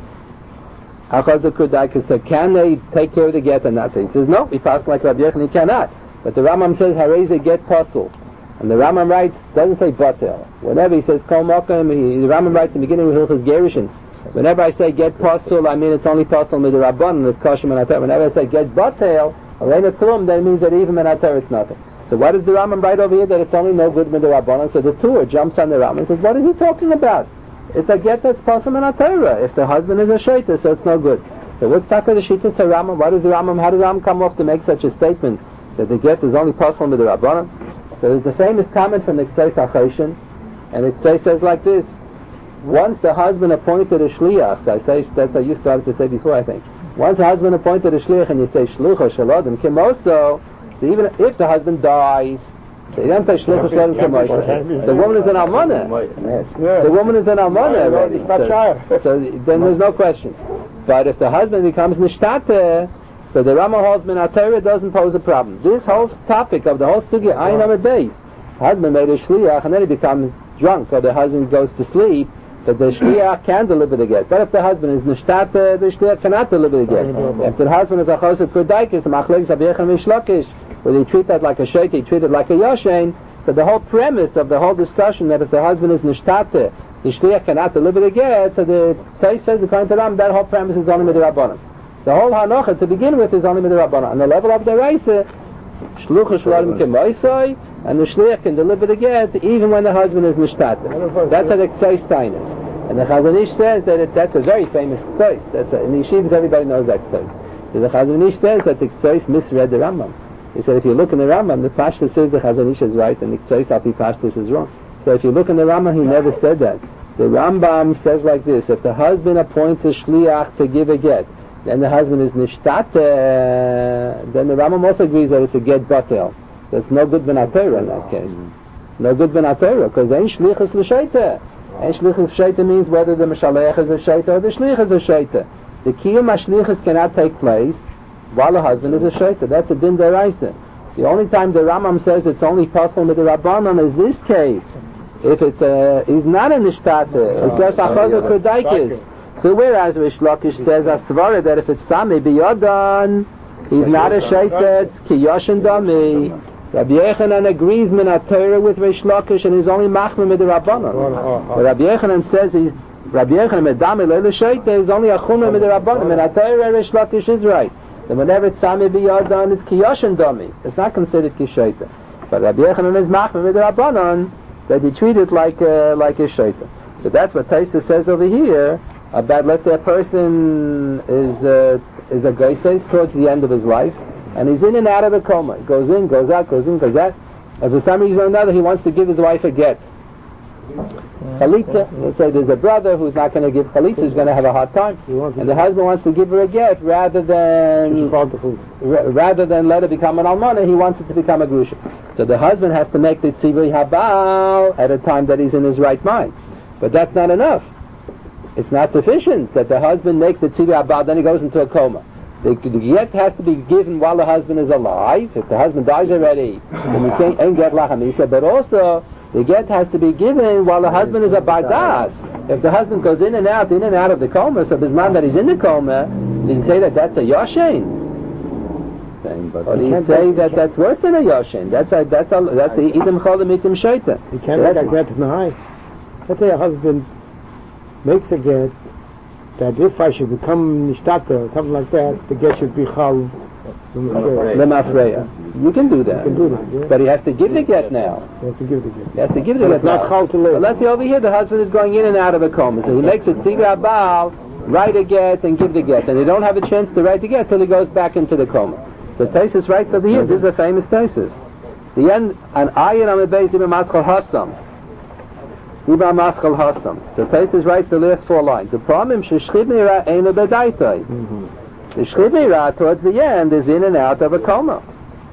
Achaza Kurdaikis, so can they take care of the get and not say? He says, no, he passed like Rabbi Yochanan, he cannot. But the Rambam says, Hareze get puzzle. And the Rambam writes, doesn't say batel. Whenever he says Kol Mokem, the Rambam writes in the beginning of Hilchos Gerushin. Whenever I say get pasul, I mean it's only pasul with the Rabban, it's kosher menater. Whenever I say get batel, or reina klum, that means that even menater it's nothing. So why does the Rambam write over here that it's only no good with the Rabban? So the Torah jumps on the Rambam and says, what is he talking about? It's a get that's pasul menater. If the husband is a shaita, so it's no good. So what's taka the shita say Rambam? How does the Rambam come off to make such a statement that the get is only pasul with the Rabban? So there's a famous comment from the Ktseis HaChoshen, and it says like this: once the husband appointed a shliach, so I say that's what you started to say before, I think. Once the husband appointed a shliach, and you say shlucha shalodim kimoso, so even if the husband dies, so you don't say shlucha shalodim kimoso. The woman is an almana. The woman is an almana already. So then there's no question. But if the husband becomes nishtate, so the Rama holds Minatera doesn't pose a problem. This whole topic of the whole sugya, ayin on a base. Husband made a shliach and then he becomes drunk, or the husband goes to sleep, that the shliach can deliver the get. But if the husband is nishtata, the shliach cannot deliver the get. If the husband is a chosed kurdaikis, machlekes Rabbi Yochanan Mishlakish, where they treat that like a sheikh, they treat it like a yashen. So the whole premise of the whole discussion that if the husband is nishtata, the shliach cannot deliver the get, so the Tzais says, according to Ram, that whole premise is only midrabanan. The whole hanocha to begin with is only midrabanan. On the level of the Raisa, shlucha shloim kemaisai, and the shliach can deliver the get even when the husband is nishtate. That's how the Tzais tain is. And the Chazon Ish says that that's a very famous Tzais. In the yeshivas everybody knows that Tzais. So the Chazon Ish says that the Tzais misread the Rambam. He said if you look in the Rambam, the Pashtus says the Chazon Ish is right and the Tzais Api Pashtus is wrong. So if you look in the Rambam, he never said that. The Rambam says like this: if the husband appoints a shliach to give a get, then the husband is nishtate, then the Rambam also agrees that it's a get batel. That's no good b'natera in that case. No good b'natera, because ein shlichus l'sheita. Ein shlichus l'sheita means whether the mishalech is a sheita or the shlich is a sheita. The kiyum hashlichus cannot take place while the husband is a sheita. That's a din deraisa. The only time the Rambam says it's only possible with the Rabbanon is this case. If it's he's not a nishtate, it says achaza kudaikis. So whereas Rish Lakish says asvara that if it's sami biyodan, he's not a sheitet kiyoshin dami. Rabbi Yechanan agrees min Torah with Rish Lakish and he's only machmir with the Rabbanon. But Rabbi Yechanan says Rabbi Yechanan medami leila sheita is only a chumra with the Rabbanon. Min Torah Rish Lakish is right. And whenever it's sami biyodan, it's kiyoshin dami. It's not considered kisheita. But Rabbi Yechanan is machmir with the Rabbanon, that you treat it like a shaita. So that's what Taisa says over here about, let's say a person is a geises towards the end of his life, and he's in and out of a coma. He goes in, goes out, goes in, goes out. And for some reason or another, he wants to give his wife a get. Chalitza, let's say there's a brother who's not going to give chalitza, he's going to have a hard time. And the husband wants to give her a get rather than let her become an almana, he wants it to become a grusha. So the husband has to make the tzivui habal at a time that he's in his right mind. But that's not enough. It's not sufficient that the husband makes the tzivui habal, then he goes into a coma. The get has to be given while the husband is alive. If the husband dies already, then you ain't get lachamisa. But also, the get has to be given while the husband is a bardas. If the husband goes in and out of the coma, so this man that he's in the coma, do you say that that's a yoshen? Or do you say that that's worse than a yoshen? That's a idem cholim itim shoita. You can't make a get in the high. Let's say a husband makes a get that if I should become nishtata or something like that, the get should be chal lemafreya. You can do that. Yeah. But he has to give the get now. He has to give the get. He has to give the get. It's not chal to live. But let's see over here, the husband is going in and out of a coma. So he makes it tzivui habal, write a get and give the get. And they don't have a chance to write the get till he goes back into the coma. So Taisus writes over here, this is a famous Taisus. The end, an ayin on the base, Ibn Maschal Hassam. Ibn Maschal Hassam. So Taisus writes the last 4 lines. The problem, sheshchib meira eina bedaitai. The shchib meira towards the end is in and out of a coma.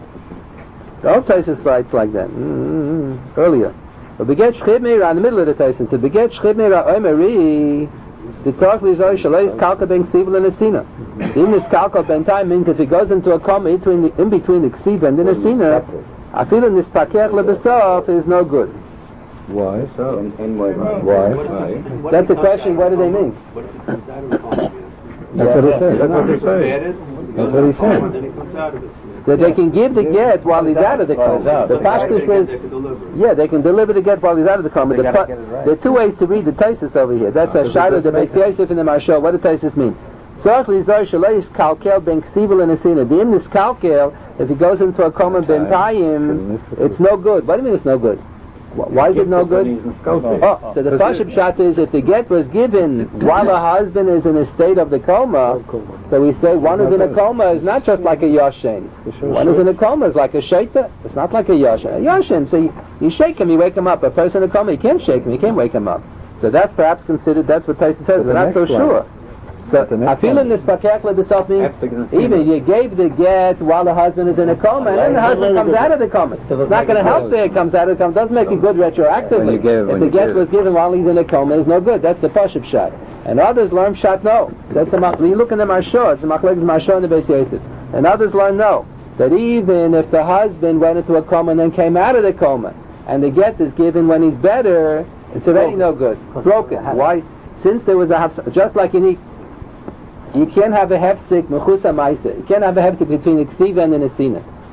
The old Taisus writes like that. Earlier. But beget shchib meira in the middle of the Taisus. So beget shchib meira oimeri. The tzarch lizoy shalei kalka ben ksivul and esina. In this kalka ben time means if he goes into a coma in between the ksiv and the esina, I feel in this pakech lebesof is no good. Why? So? Why? That's the question. What do they mean? That's what he said. That's what he said. So they can give the get while he's out of the coma. The Pashto says, yeah, they can deliver the get while he's out of the coma. There are 2 ways to read the Taisus over here. That's a Shiloh, the Beis Yosef, and the Marshal. What does Taisus mean? Tzarch lizoy shalei kalkel ben ksivul and esina. The im is kalkel. If he goes into a coma ben tayim, it's no good. What do you mean it's no good? Why is it no good? Oh, so the Pashut Pshat is if the get was given while a husband is in a state of the coma, so we say one who's in a coma is not just like a yoshen. One who's in a coma is like a sheita. It's not like a yoshen. A yoshen, so you shake him, you wake him up. A person in a coma, you can't shake him, you can't wake him up. So that's perhaps considered, that's what Taisa says, but not so sure. So I feel in this pakech lebesof means even you gave the get while the husband is in a coma, and then the husband comes out of the coma. It's not going to help that it comes out of the coma. It doesn't make it good retroactively. If the get was given while he's in a coma, it's no good. That's the Pashut Pshat. And others learn Pshat no. That's a you look in the Marshah, it's a machlekes Marshah and the Beis Yosef. And others learn no. That even if the husband went into a coma and then came out of the coma, and the get is given when he's better, it's already no good. Broken. Why? Since there was a just like you can't have a hefsek mechusa ma'aseh. You can't have a hefsek between the ksiva and the nesina.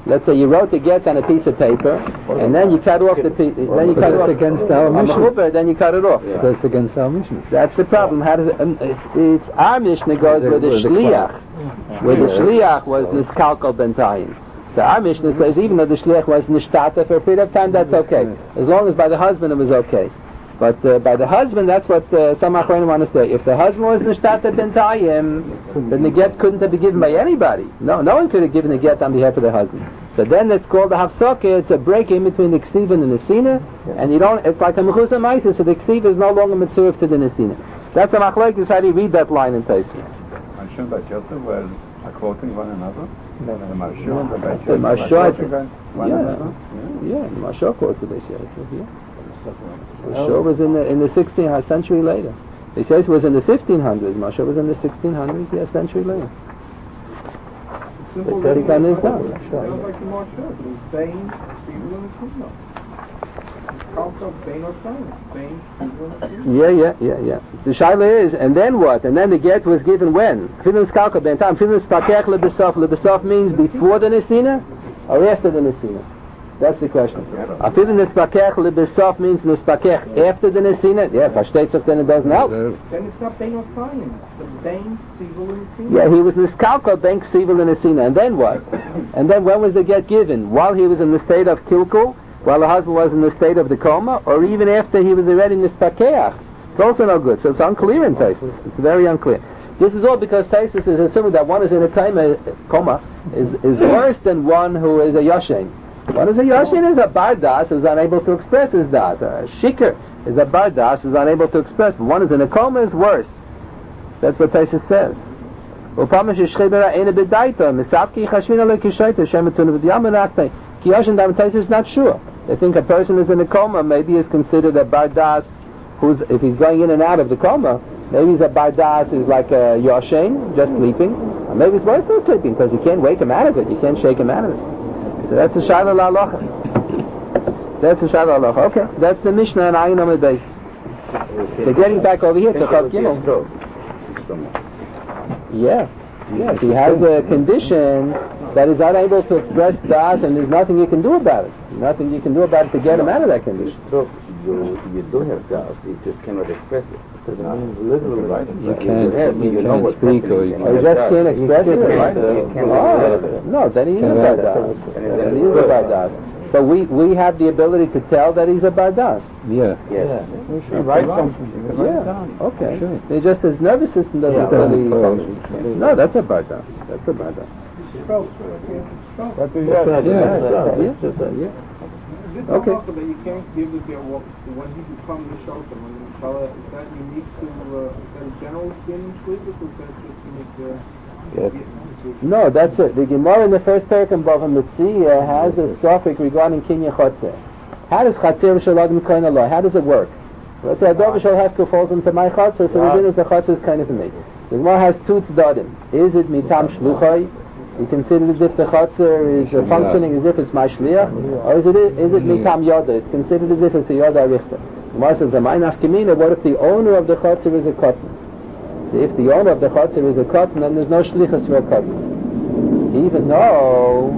Let's say you wrote the get on a piece of paper, and then you cut off the piece. Then you cut it off against our on the mission. chuppah, then you cut it off. Yeah. That's against our mission. That's the problem. How does it? It's our Mishnah goes where the shliach, where the shliach was niskalkal bentayim. So our Mishnah says even though the shliach was nishtata for a period of time, that's okay, as long as by the husband it was okay. But by the husband, that's what some achronim want to say. If the husband was nishtata bentayim, then the get couldn't have been given by anybody. No one could have given the get on behalf of the husband. So then it's called the hafsokah. It's a break in between the ksiva and the nesina, and you don't. It's like a mechusa ma'isa. So the ksiva is no longer mitzurif to the nesina. That's a machlokes. How do you read that line in Taisus? Mashon and Joseph were quoting one another. The Mashon and The Mashon, one another. yeah, the Mashon quotes the Beis Yosef. Yeah, Mashon was in the 16th century later. Beis Yosef was in the 1500s. Mashon was in the 1600s. Yeah, a century later. They said he got his down. Sounds like the Marshal. It was Bain, Stephen, and Kuno. Also, Bain or Simon. Bain, Stephen, and Kuno. Yeah. The shaila is, and then what? And then the get was given when? Filin skalka ben tam. Filin spakech lebesof. Lebesof means before the nesina or after the nesina. That's the question. Filin spakech lebesof means nispakech after the nesina. Yeah, versteht sich, then it doesn't help. Then it's not Bain or Simon. The Bain, Stephen, and Kuno. Yeah, he was niskalka ben ksivel in nesina. And then what? And then when was the get given? While he was in the state of kilkul? While the husband was in the state of the coma? Or even after he was already nispakeach? It's also no good. So it's unclear in Taisus. It's very unclear. This is all because Taisus is assuming that one is in a coma is worse than one who is a yashin. One is a yashin is a bardas who is unable to express his das. A shikr is a bardas who is unable to express. But one is in a coma is worse. That's what Taisus says. Taisus is not sure. They think a person is in a coma, maybe is considered a bardas. If he's going in and out of the coma, maybe he's a bardas who's like a yoshen, just sleeping. Or maybe he's worse than sleeping because you can't wake him out of it. You can't shake him out of it. So that's the shayla la'alocha. That's the shayla la'alocha. Okay, that's the Mishnah and Ayin Amud Beis. So getting back over here to Chav Gimel. Yeah. If he has a condition that is unable to express das and there's nothing you can do about it. Nothing you can do about it to get him out of that condition. You do have doubt, you just cannot express it. Literally, right? You can't speak or you You just can't express it? No, then he is a bardas. Then he is a bardas. But we have the ability to tell that he's a bardas. Yeah. We should write something. Yeah, okay. It just his nervous system doesn't really function. No, that's a bardas. That's a bardas. That's a Yeah. This Okay. halacha that you can't give the get when he becomes the shofar, when the Mishpala, is that unique to, is that a general din in Shlichus, or is that just unique to... No, that's it. The Gemara in the first paragraph of Bava Metzia has a suffix regarding Kinyan Chotzer. How does Chatzer Shalad Mikoin Allah? How does it work? Let's say Adov Shal Hefka falls into my Chotzer, so the din is the Chotzer is kind of for me. The Gemara has two tzdadim. Is it mitam shluchai? You consider as if the chotzer is functioning as if it's my shliach, or is it mitam yoda? It's considered as if it's a yoda richter. The Gemara says, what if the owner of the chotzer is a cotton? So if the owner of the chotzer is a cotton, then there's no shlichus for a cotton. Even though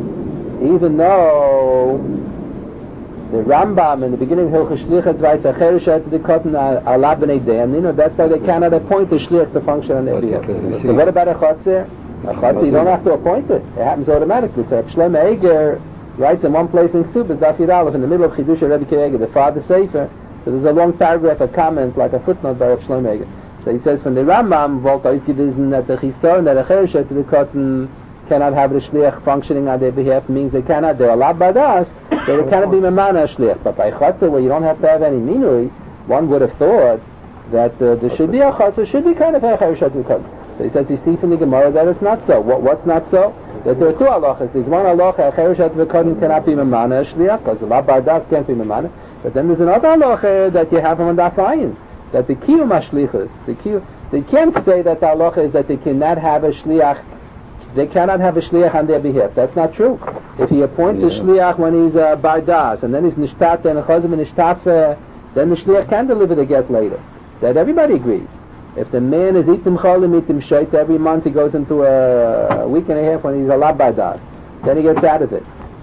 the Rambam in the beginning of Hilchos Shlichus writes a chereshet to the cotton ala b'nei deim. That's why they cannot appoint a shliach to function on their behalf. So what about a chotzer? A chotzer, you don't have to appoint it. It happens automatically. So Shlomo Eiger writes in one place in Ksubas, Daf Yud Aleph, in the middle of Chidush Rebbe Kiv the father Sefer. So there's a long paragraph, a comment, like a footnote by Reb Shlomo Eiger. So he says from the Rambam, Volta is given that the Chison, that a chereshet to the cotton cannot have the shliach functioning on their behalf, means they're allowed by us, so they cannot be memana shliach. But by chotzer, where you don't have to have any minui, one would have thought that there should be a chotzer, should be kind of a chereshet to the cotton. So he says, you see from the Gemara that it's not so. What's not so? That there are two halachas. There's one halacha, a chereshet to the cotton cannot be memana shliach, because the allowed by das can't be memana. But then there's another halacha that you have on Daf Ayin, that the kiyum hashlichus, they can't say that the halacha is that they cannot have a shliach. They cannot have a shliach on their behalf. That's not true. If he appoints a shliach when he's a bardas, and then he's nishtat and a chazim and nishtat, then the shliach can deliver the get later. That everybody agrees. If the man is itim cholim, itim shait, every month he goes into a week and a half when he's a la bardas, then he gets out of it.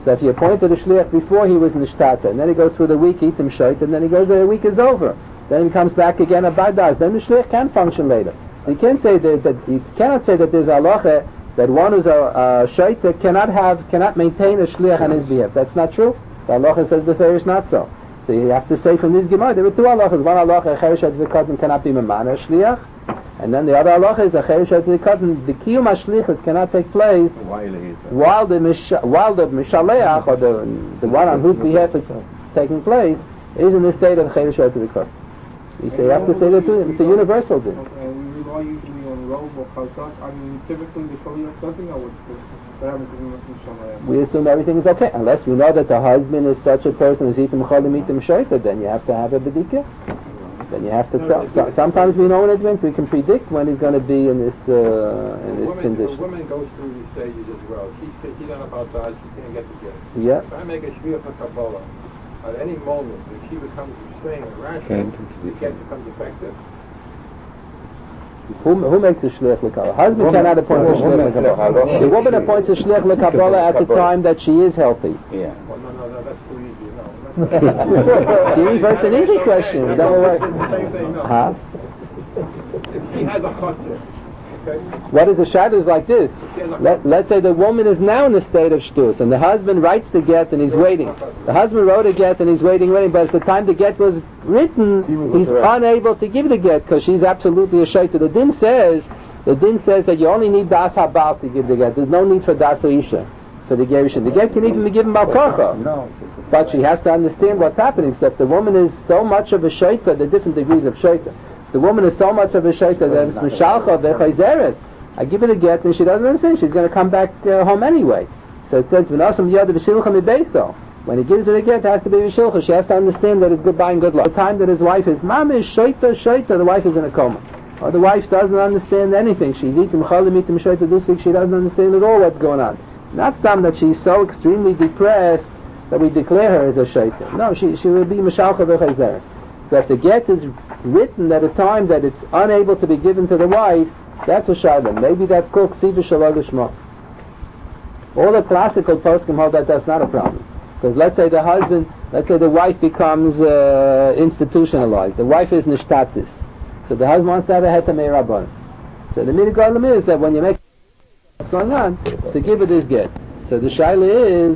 So if you appointed a shliach before he was nishtata, and then he goes through the week, eat him shait, and then he goes, the week is over. Then he comes back again at Badas. Then the shliach can function later. So you can't say that you cannot say that there's a halacha that one who's a shait cannot maintain a shliach on his behalf. That's not true. The halacha says the fair is not so. So you have to say from this Gemara, there were two halachas. One halacha, a cheresh advikatin cannot be memana shliach, and then the other halacha is a cheresh advikatin, the kiyum hashlichus cannot take place while the mishaleach, or the one on whose behalf it's taking place, is in the state of cheresh advikatin. You say you have to say that too. It's a universal thing. Okay, we rely usually on Rov or Chazak. I mean, typically the shaliach doesn't know what's what happens if he must be shaliach. We assume everything is okay, unless we know that the husband is such a person who's eating cholim, eating shayta. Then you have to have a bedikah. Then you have to tell. So, sometimes we know in advance. We can predict when he's going to be in this condition. The woman goes through these stages as well. She's on about that. She can't get together. Yeah. If I make a shviach for Kabbalah, at any moment, if she becomes restrained and rational, the get becomes effective. Who makes a shliach l'kabbalah? Husband cannot appoint a shliach l'kabbalah. The woman appoints a shliach l'kabbalah at the time that she is healthy. Yeah. Well, no, that's too easy. No. Give me first an easy question. Don't worry. Huh? If she has a chassid, okay? What is a shad is like this. Let's say the woman is now in the state of shtus, and the husband writes the get and he's waiting. The husband wrote a get and he's waiting, but at the time the get was written, he's unable to give the get because she's absolutely a shaita. The din says that you only need das habal to give the get. There's no need for das isha for the gerushin. The get can even be given by kocha. But she has to understand what's happening. So if the woman is so much of a shaita, the different degrees of shaita. The woman is so much of a shaita that it's mishalcha v'chayzeres. I give it a get and she doesn't understand. She's going to come back home anyway. So it says v'nosam yad v'shilcha mibeso. When he gives it a get, it has to be v'shilcha. She has to understand that it's goodbye and good luck. The time that his wife is mamish shaita, the wife is in a coma. Or the wife doesn't understand anything. She's eating chalim, eating shaita this week. She doesn't understand at all what's going on. Not some that she's so extremely depressed that we declare her as a shaita. No, she will be mishalcha v'chayzeres. So if the get is written at a time that it's unable to be given to the wife, that's a shayla. Maybe that's called ksiva shalol lishma. All the classical poskim hold that that's not a problem. Because let's say the wife becomes institutionalized. The wife is nishtatis. So the husband wants to have a hetamei rabban. So the minig is that when you make what's going on, so give it this get. So the shayla is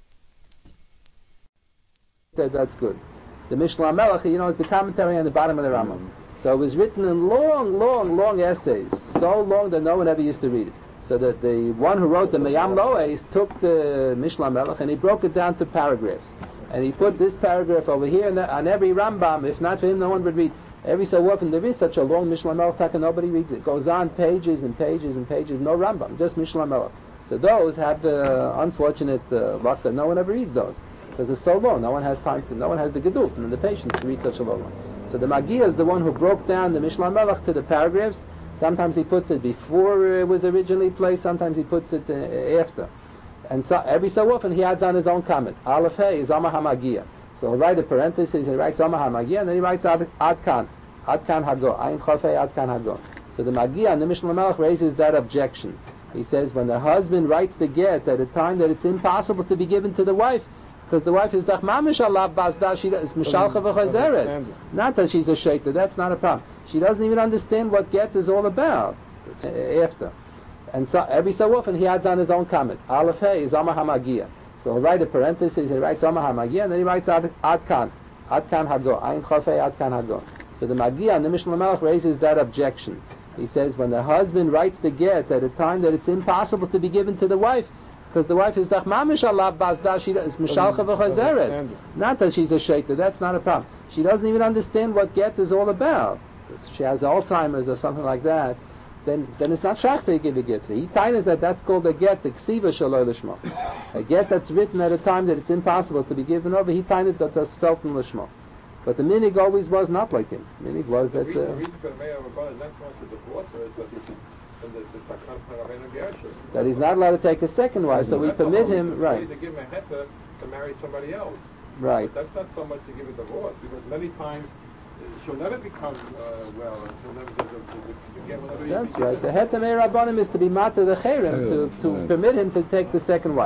that's good. The Mishnah Melech, is the commentary on the bottom of the Rambam. So it was written in long essays, so long that no one ever used to read it. So that the one who wrote the Meyam Loes took the Mishnah Melech and he broke it down to paragraphs. And he put this paragraph over here on every Rambam. If not for him, no one would read. Every so often there is such a long Mishnah Melech and nobody reads it. It goes on pages and pages and pages, no Rambam, just Mishnah Melech. So those have the unfortunate luck that no one ever reads those. Because it's so long, no one has the gedut and the patience to read such a long one. So the Magia is the one who broke down the Mishnah Melech to the paragraphs. Sometimes he puts it before it was originally placed, sometimes he puts it after. And so every so often he adds on his own comment. Aleph Hey is Amar HaMagia. So he'll write a parenthesis, he writes Amar HaMagia, and then he writes Ad Kan Hago, Ayin Chof Hey Ad Kan Hago. So the Magia and the Mishnah Melech raises that objection. He says when the husband writes the get at a time that it's impossible to be given to the wife, because the wife is dachmamish Allah bazda, she is mishalcha v'chazeres. Not that she's a shaita, that's not a problem. She doesn't even understand what get is all about. After. And so every so often he adds on his own comment. Aleph Hey is Amar HaMagia. So he'll write a parenthesis, he writes Amar HaMagia, and then he writes Ad Kan Hago, Ayin Chof Hey Ad Kan Hago. So the Magia and the Mishnah Melech raises that objection. He says when the husband writes the get at a time that it's impossible to be given to the wife, because the wife is dachmamish Allah bazda, she is mishalcha v'chazeres. Not that she's a shaita, that's not a problem. She doesn't even understand what get is all about. If she has Alzheimer's or something like that, then it's not shach to give a get. So he tines that's called a get, the ksiva shalol lishma. A get that's written at a time that it's impossible to be given over, he tines that that's felt in lishma. But the minig always was not like him. Minig was that... The reason for the mayor of Rabban is not so much the divorce, is that that he's not allowed to take a second wife, so we permit him, right. To give him a heta to marry somebody else. Right. But that's not so much to give a divorce, because many times she'll never become well, and she'll never get whatever. That's right. The heta mei rabbanim is to be matter the cherem, to permit him to take the second wife.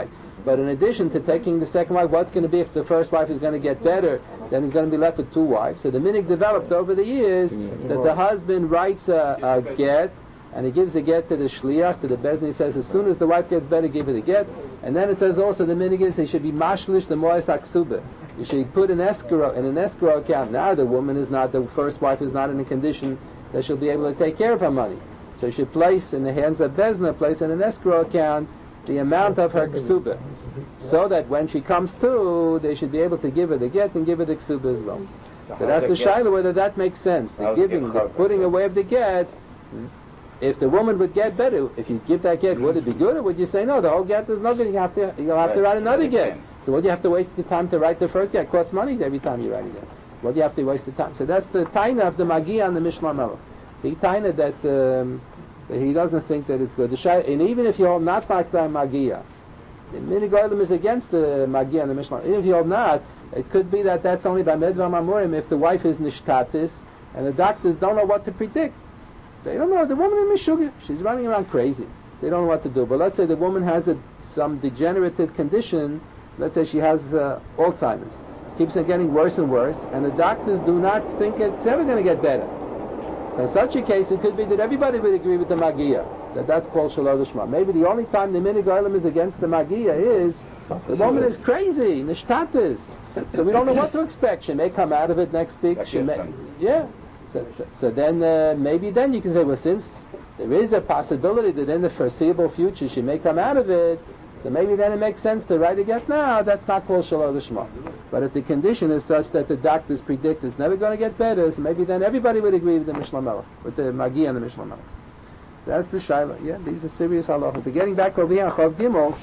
But in addition to taking the second wife, what's going to be if the first wife is going to get better? Then he's going to be left with two wives. So the minhag developed over the years that the husband writes a get, and he gives a get to the shliach, to the beis din. He says, as soon as the wife gets better, give her the get. And then it says also the minhag is he should be mashlish the moes aksuba. You should put an escrow in an escrow account. Now the woman is not, the first wife is not in a condition that she'll be able to take care of her money. So she should place in the hands of beis din, place in an escrow account the amount of her ksuba, so that when she comes to, they should be able to give her the get and give her the ksuba as well. So that's the shaila, whether that makes sense. The giving, the putting away of the get, if the woman would get better, if you give that get, would it be good, or would you say, no, the whole get is no good, you'll have to write another get. So what do you have to waste your time to write the first get? It costs money every time you write a get. What do you have to waste the time? So that's the taina of the Magia and the Mishnah Melech. The taina that he doesn't think that it's good. And even if you hold not like the Magia, the minhag olam is against the Magia and the Mishnah. Even if you hold not, it could be that that's only by Medvar Mamorim if the wife is nishtatis and the doctors don't know what to predict. They don't know. The woman is Meshuggah. She's running around crazy. They don't know what to do. But let's say the woman has some degenerative condition. Let's say she has Alzheimer's. Keeps on getting worse and worse, and the doctors do not think it's ever going to get better. So in such a case, it could be that everybody would agree with the Magia, that's called Shalom Lishma. Maybe the only time the minhag olam is against the Magia is the woman is crazy, nishtatis. So we don't know what to expect. She may come out of it next week. She may, yeah. So then maybe then you can say, well, since there is a possibility that in the foreseeable future she may come out of it, so maybe then it makes sense to write a get now. That's not called Shalom Lishma. But if the condition is such that the doctors predict it's never going to get better, so maybe then everybody would agree with the Mishnah Melech, with the Magia and the Mishnah Melech. That's the Shaila. Yeah, these are serious halachas. So getting back over here on Chav Gimel,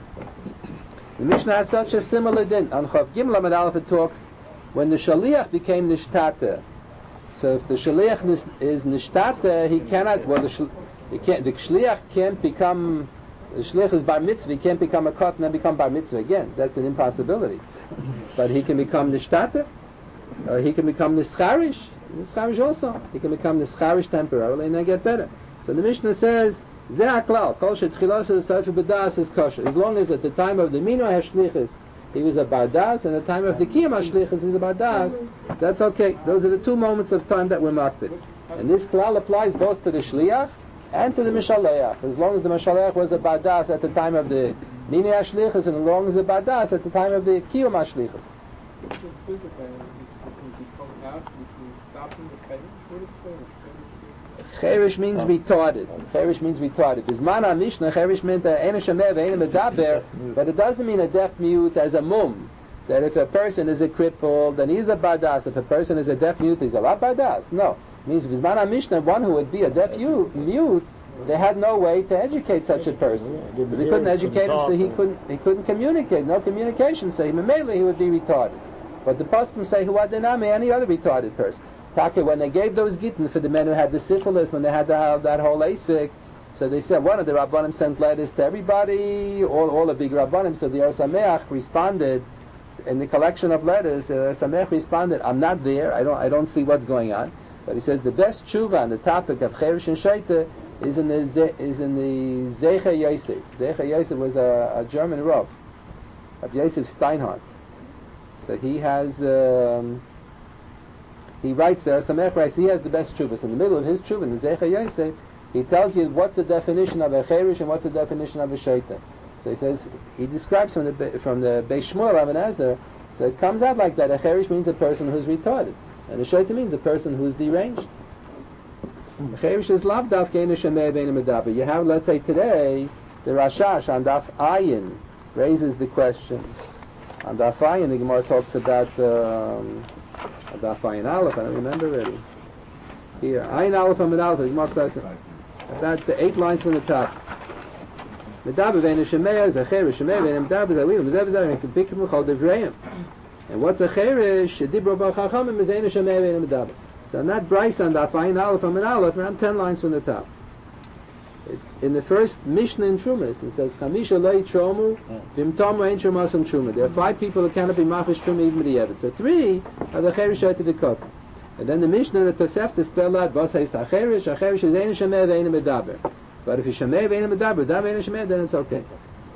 the Mishnah has such a similar din. On Chav Gimel Amud Aleph it talks when the Shaliach became Nishtata. So if the Shaliach is Nishtata, he cannot, well, the Shliach can't become, the Shliach is bar mitzvah, he can't become a kot and then become bar mitzvah again. That's an impossibility. But he can become nishtata, or he can become nischarish also. He can become nischarish temporarily and then get better. So the Mishnah says, Zeh haklal, kol shetchilas sefer b'das is kosher. As long as at the time of the mino hashlichus he was a bardas, and at the time of the kiyam hashlichus he was a bardas, that's okay. Those are the two moments of time that we're makbid. And this klal applies both to the shliach and to the mishaleach. As long as the mishaleach was a bardas at the time of the mino hashlichus, and as long as the bardas at the time of the kiyam hashlichus. Cherish means retarded. Cherish means retarded. Bisman Mishnah, cherish meant ein shemer ve'ein medaber, but it doesn't mean a deaf mute as a mum. That if a person is a cripple, then he's a bardas. If a person is a deaf mute, he's a la bardas. No, it means bisman Mishnah, one who would be a deaf mute, they had no way to educate such a person. So they couldn't educate him, so he couldn't communicate. No communication, so mainly he would be retarded. But the poskim say huadenami, any other retarded person. Taka, when they gave those gittin for the men who had the syphilis, when they had that whole asik, so they said, one of the Rabbanim sent letters to everybody, all the big Rabbanim, so the Or Sameach responded, in the collection of letters, Sameach responded, I'm not there, I don't see what's going on. But he says the best tshuva on the topic of Cherish and Shaita is in the Zecher Yosef. Zecher Yosef was a German Rav, of Yosef Steinhardt. So he has... he writes there, Samech writes, he has the best tshuvas. In the middle of his tshuva, in the Zecher Yosef, he tells you what's the definition of a cherish and what's the definition of a shaita. So he says, he describes from the Beis Shmuel Rabban Ezer, so it comes out like that. A cherish means a person who's retarded, and a shaita means a person who's deranged. A cherish is lav daf kein shemeh bein medaber. You have, let's say today, the Rashash on Daf Ayin raises the question. On Daf Ayin, the Gemara talks about Daf Ayin Aleph, I don't remember already. Here, Ayin Aleph and Aleph, about the 8 lines from the top. Medaber ve'en shemeya, zacher shemeya ve'en medaber zalim, medaber zalim, kibikim l'chol devreim. And what's a cherish? Dibro b'chachamim mezein shemeya ve'en medaber. So on that Bryce on Daf Ayin Aleph and Aleph, around 10 lines from the top. In the first Mishnah in Trumas, it says, Chamisha loy tromu, v'imtomu ein tromasum truma. There are 5 people who cannot be mafish truma even with the Yevet. So 3 are the cherish out of the cup. And then the Mishnah, the Tosefta spell out, Vos heist ha-cherish is ein shemeh ve'ein medaber. But if you shemeh ve'ein medaber, da ve'ein shemeh, then it's okay.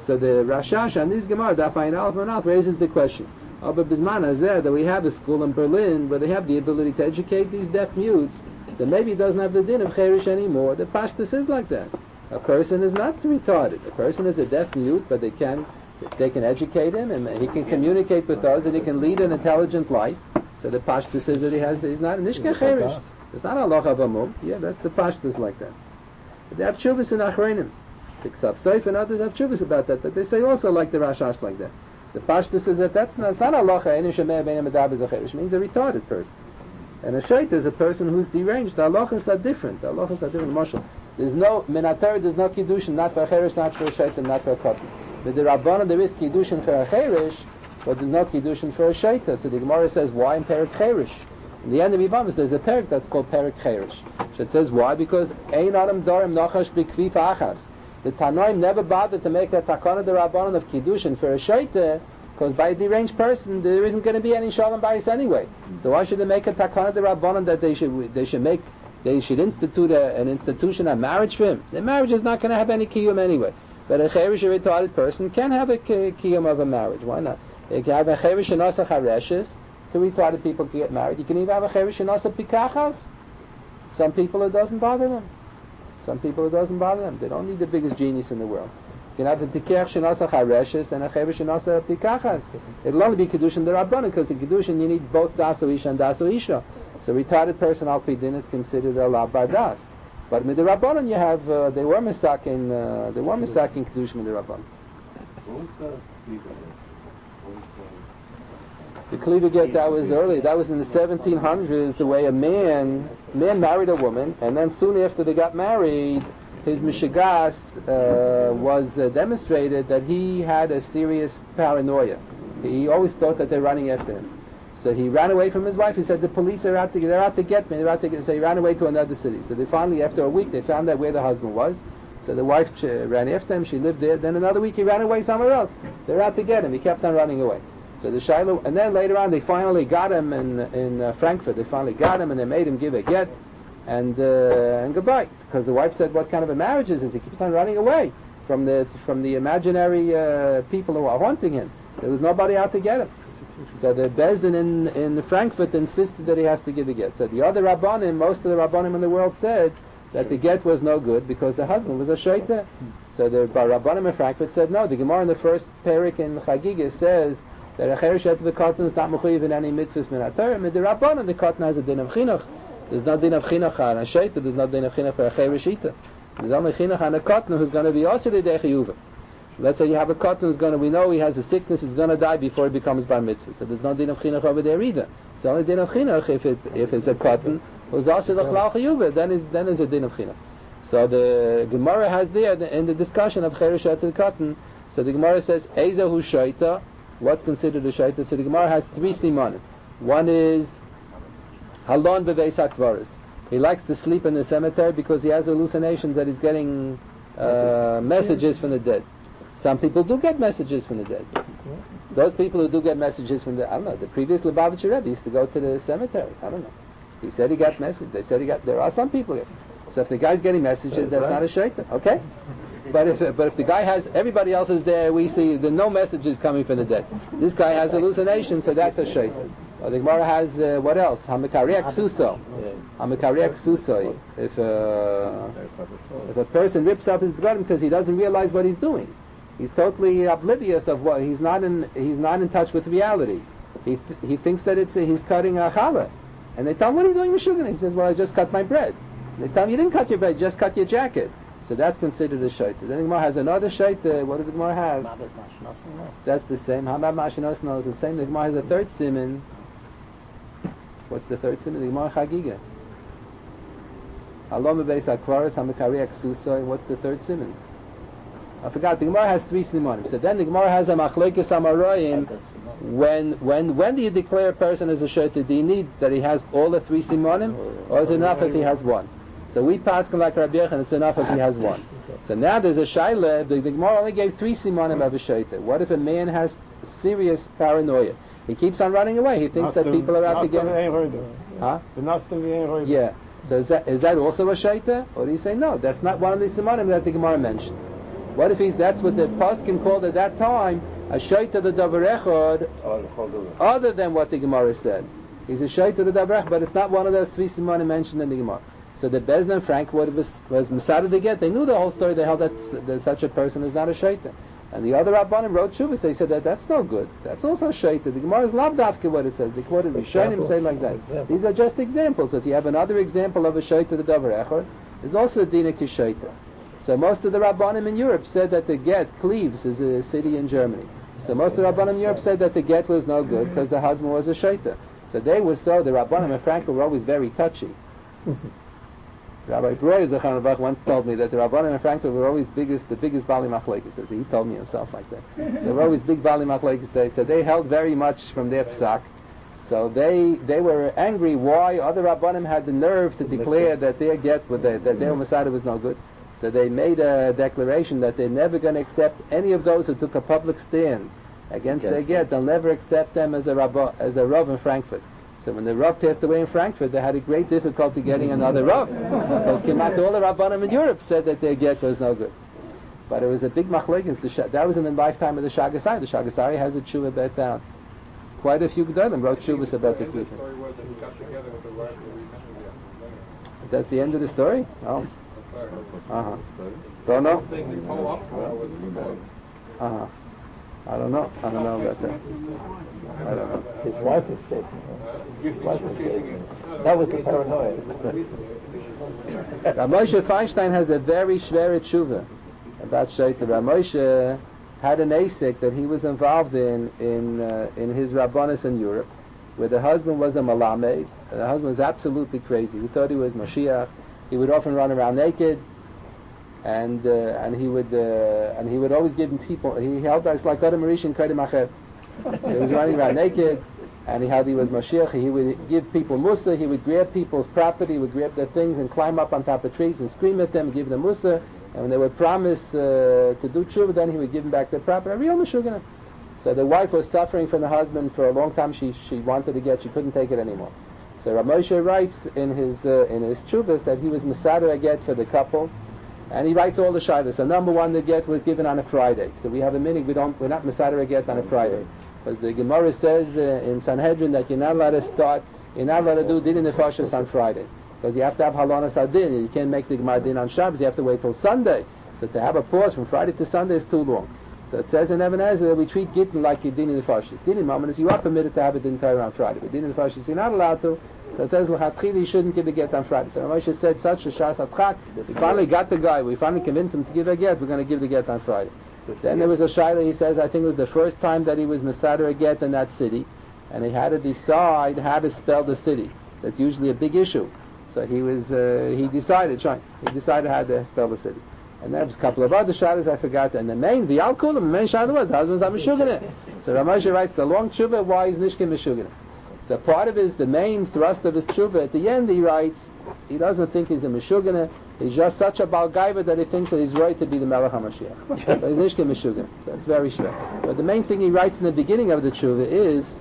So the Rashash on this Gemara, Daf Ayin Aleph and Aleph, raises the question. But Bisman Hazeh, that we have a school in Berlin where they have the ability to educate these deaf mutes, so maybe it doesn't have the din of Cherish anymore. The Pashtus is like that. A person is not retarded. A person is a deaf mute, but they can educate him, and he can communicate with us, and he can lead an intelligent life. So the Pashtus is that he's not an Ishka Cherish. It's not Allah Avamum. Yeah, that's the Pashtus like that. But they have Chuvas in Achreinim. The Ksav Seif and others have Chuvas about that, but they say also like the Rashash like that. The Pashtus is that it's not Allah means a retarded person. And a Shait is a person who's deranged. The halachas are different. The halachas are different. Marshal. There's no Minatar, there's no Kiddushin, not for a Cherish, not for a Shait, and not for a Katan. With the Rabbanah there is Kiddushin for a Cherish, but there's no Kiddushin for a Shaita. So the Gemara says, why in Perek Cherish? In the end of Yevamos, there's a Perek that's called Perek Cherish. It says why? Because Ein Adam Dorim Nachash B'Kvif Achas. The Tanoim never bothered to make a Takana the Rabbanah of Kiddushin for a Shaita, because by a deranged person there isn't going to be any Shalom Bayis anyway. So why should they make a Takana the Rabbanah that they should institute an institution, a marriage for him? The marriage is not going to have any Kiyum anyway. But a Cherish, a retarded person, can have a Kiyum of a marriage. Why not? You can have a Cherish and Asa Chareshes. Two retarded people can get married. You can even have a Cherish and Asa Pikachas. Some people it doesn't bother them. They don't need the biggest genius in the world. You can have a Pikach Shenasa Chareshes and a Cherish Shenasa Pikachas. It'll only be Kedushin the Rabbanan, because in Kedushin you need both Daso Isha and Daso Isha. So a retarded person, Al Pidin, is considered a La Bardas. But with the Rabbanan you have, they were Misakin Kedushin with the Rabbanan. The Kliva get that was early. That was in the 1700s. The way a man married a woman, and then soon after they got married, his mishigas was demonstrated that he had a serious paranoia. He always thought that they're running after him. So he ran away from his wife. He said, "The police are out to get me. So he ran away to another city. So they finally, after a week, they found out where the husband was. So the wife ran after him. She lived there. Then another week, he ran away somewhere else. They're out to get him. He kept on running away. So the Shiloh, and then later on they finally got him in Frankfurt. They finally got him and they made him give a get, and goodbye. Because the wife said, "What kind of a marriage is this? He keeps on running away from the imaginary people who are haunting him. There was nobody out to get him." So the Bezdin in Frankfurt insisted that he has to give a get. So the other Rabbanim, most of the Rabbanim in the world said that the get was no good because the husband was a shaita. So the Rabbanim in Frankfurt said no. The Gemara in the first Perik in Chagiga says that a Cherish the Katan is not mechuyev in any mitzvahs min haTorah. With the Rabbanan, the Katan has a din of chinuch. There's no din of chinuch on a shaita. There's no din of chinuch for a Cherish ita. There's only chinuch on a Katan who's going to be also the dechiyuva. Let's say you have a Katan who's going to, we know he has a sickness, he's going to die before he becomes bar mitzvah. So there's no din of chinuch over there either. It's only din of chinuch if it's a Katan who's also the chlal chiyuva. Then is a din of chinuch. So the Gemara has there in the discussion of Cherish the Katan. So the Gemara says Ezahu shaita. What's considered a shaita? So the Gemara has three simanim. One is halon beveis hakvaros. He likes to sleep in the cemetery because he has hallucinations that he's getting messages from the dead. Some people do get messages from the dead. Those people who do get messages from the, I don't know, the previous Lubavitcher Rebbe used to go to the cemetery. I don't know. He said he got messages. They said there are some people here. So if the guy's getting messages, that's not a shaita. Okay? But if the guy has, everybody else is there, we see there are no messages coming from the dead. This guy has hallucinations, so that's a shaitan. The Gemara has, what else? Hamakariak suso. Hamakariak suso. If a person rips up his begotten because he doesn't realize what he's doing. He's totally oblivious of what, he's not in touch with reality. He thinks that he's cutting a challah. And they tell him, "What are you doing, Meshuggah?" He says, "Well, I just cut my bread." They tell him, "You didn't cut your bread, just cut your jacket." So that's considered a shaita. Then the Gemara has another shaita. What does the Gemara have? That's the same. Hamad Mashinosno is the same. The Gemara has a third siman. What's the third siman? The Gemara Chagiga. Alom bebeis hakvaros hamakariak susoi. What's the third siman? I forgot. The Gemara has three simanim. So then the Gemara has a machlokes amaroyim. When do you declare a person as a shaita? Do you need that he has all the three simanim, or is it enough if he has one? So we pass like Rabbi Yechon, it's enough if he has one. So now there's a shaila. The Gemara only gave three simanim of a shaita. What if a man has serious paranoia? He keeps on running away. He thinks that people are out to get him. Huh? Yeah. So is that also a shaita? Or do you say no? That's not one of the simanim that the Gemara mentioned. What if that's what the Paskin called at that time, a shaita the davar echad, other than what the Gemara said. He's a shaita the davar echad, but it's not one of those three simanim mentioned in the Gemara. So the Bezdin and Frankfurt was Masada to get. They knew the whole story. They held that such a person is not a shaita. And the other Rabbanim wrote Shuvas. They said that's no good. That's also a shaita. The Gemara is lavdafka what it says. They quoted Rishonim say like that. These are just examples. If you have another example of a shaita the davar echad, there's also a dina kishaita. So most of the Rabbanim in Europe said that the get, Cleves is a city in Germany. So most of the Rabbanim in Europe said that the get was no good because the husband was a shaita. So the Rabbanim in Frankfurt were always very touchy. Rabbi Breuer Zechanavach once told me that the Rabbanim in Frankfurt were always the biggest Bali Machlekes. He told me himself like that. They were always big Bali Machlekes. So they held very much from their psak. So they were angry why other Rabbanim had the nerve to declare that their get, that their Masada was no good. So they made a declaration that they're never going to accept any of those who took a public stand against their get. They'll never accept them as a Rav in Frankfurt. So when the Rav passed away in Frankfurt, they had a great difficulty getting another Rav. Because all the Rabbanim in Europe said that their get was no good. But it was a big machlekes. That was in the lifetime of the Shagasari. The Shagasari has a tshuva bet down. Quite a few Gedolim wrote tshuvas about the tshuva. That's the end of the story? Oh. Don't know? I don't know about that. I don't know. His wife is chasing him. That was the paranoia. Rav Moshe Feinstein has a very shver tshuva about Shaita. Rav Moshe had an asik that he was involved in his Rabbanis in Europe, where the husband was a malamed. The husband was absolutely crazy. He thought he was Mashiach. He would often run around naked, and he would always give people. He held us like Adam Marishan Kadim Achet. He was running around naked, and he held he was Mashiach. He would give people musa. He would grab people's property. He would grab their things and climb up on top of trees and scream at them and give them musa. And when they would promise to do tshuva, then he would give them back their property. A real Meshuggah. So the wife was suffering from the husband for a long time. She wanted to get. She couldn't take it anymore. So Rav Moshe writes in his tshuvas that he was Masada a get for the couple, and he writes all the shaylas. So number one, the get was given on a Friday. So we have a minute. We're not Masada a get on a Friday, because the Gemara says in Sanhedrin that you're not allowed to do din in the nefashos on Friday, because you have to have halonas adin. You can't make the Gemara din on Shabbos. You have to wait till Sunday. So to have a pause from Friday to Sunday is too long. So it says in Even HaEzer that we treat gittin like you din in the nefashos. Din in Mammon is you are permitted to have a din Torah on Friday, but din in the nefashos you're not allowed to. So it says, l'chatchila, you shouldn't give the get on Friday. So Rav Moshe said, such a shas atchak, we finally got the guy, we finally convinced him to give a get, we're going to give the get on Friday. Then there was a shayla, he says, I think it was the first time that he was Masada a get in that city, and he had to decide how to spell the city. That's usually a big issue. So he decided how to spell the city. And there was a couple of other shaylas I forgot, and the main shayla was, the husband's not Meshuggah. So Rav Moshe writes the long tshuva, why is Nishkin Meshuggah? So part of the main thrust of his tshuva, at the end he writes, he doesn't think he's a Meshuggah, he's just such a Baal Gaiva that he thinks that he's right to be the Melech HaMashiach. So he's Nishkin Meshuggah. That's very shver. But the main thing he writes in the beginning of the tshuva is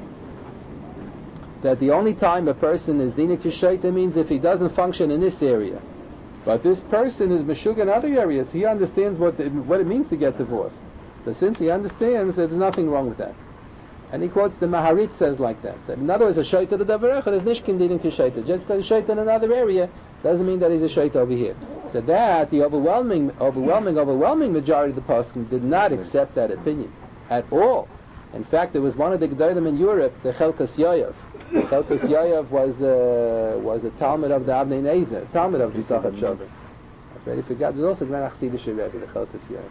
that the only time a person is Dina Kishaita means if he doesn't function in this area. But this person is Meshuggah in other areas. He understands what it means to get divorced. So since he understands, there's nothing wrong with that. And he quotes the Maharit says like that. In other words, a shaita the davar echad is nishkin dinin kishaita. Just because a shaita in another area doesn't mean that he's a shaita over here. So that the overwhelming majority of the poskim did not accept that opinion at all. In fact, there was one of the Gedolim in Europe, the Chelkas Yoav. Chelkas Yoav was a Talmud of the Avnei Nezer, Talmud of the Sachat Shavim. I already forgot. There's also Gran Achtidish Rebbe, the Chelkas Yoav.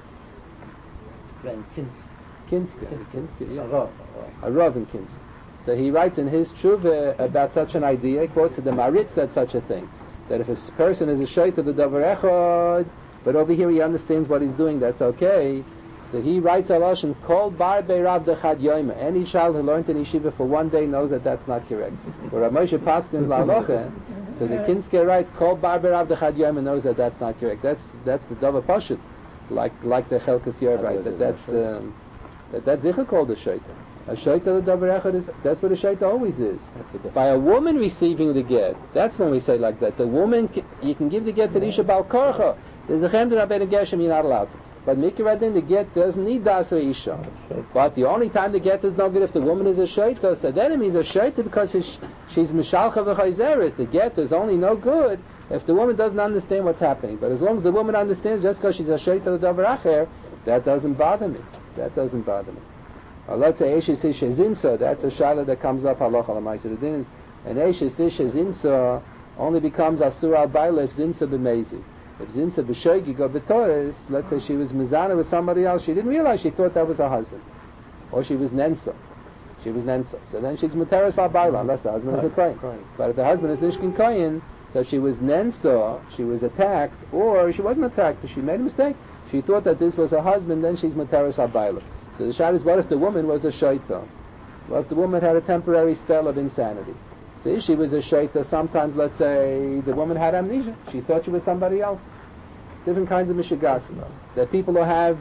Kinsker, yeah. A Rav in Kinsk. So he writes in his tshuva about such an idea, he quotes that the Marit said such a thing, that if a person is a shaita the davar echad, but over here he understands what he's doing, that's okay. So he writes a lashon called bar beirav dechad yoyma. Any child who learned in yeshiva for one day knows that that's not correct. But Rav Moshe Paskin's la'alocha, so the Kinsker writes called bar beirav dechad yoyma knows that that's not correct. That's the davar pashut, like the Chelkas Yoav writes that that's zichah called a shaita. A shaita the davar echad is, that's what a shaita always is. By a woman receiving the get, that's when we say like that. The woman, you can give the get to the isha bal korcha. There's a chem to Rabbeinu Gershom, you're not allowed to. But Mikra Din, the get doesn't need Das or Isha. But the only time the get is no good if the woman is a Shaita. So then it means a Shaita because she's Mishalcha v'chayzeres. The get is only no good if the woman doesn't understand what's happening. But as long as the woman understands, just because she's a Shaita l'davar acher, that doesn't bother me. That doesn't bother me. Let's say Eshes Isha Zinsa, that's a Shaila that comes up halacha l'maisa. The din is, and Eshes Isha Zinsa only becomes Asur al-Baila if Zinsa b'mezi. If Zinsa b'shoigi go b'toris, let's say she was mizana with somebody else, she didn't realize, she thought that was her husband. Or she was nensa. She was nensa. So then she's muteris al-Baila, unless the husband is a kohen. But if the husband is nishkin kohen, so she was nensa, she was attacked, or she wasn't attacked, but she made a mistake. She thought that this was her husband, then she's muteris al-Baila. So the shayla is, what if the woman was a shaita? What if the woman had a temporary spell of insanity? See, she was a shaita. Sometimes, let's say, the woman had amnesia. She thought she was somebody else. Different kinds of mishigasim. There are people who have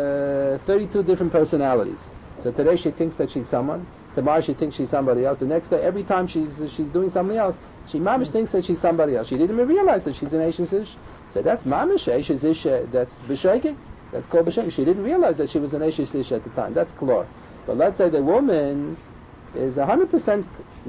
32 different personalities. So today she thinks that she's someone. Tomorrow she thinks she's somebody else. The next day, every time she's doing something else, she mamish thinks that she's somebody else. She didn't even realize that she's an Eishes Ish. So that's mamish, Eishes Ish, that's b'shegig. That's called b'shegig. She didn't realize that she was an Eishes Ish at the time. That's klor. But let's say the woman is 100%,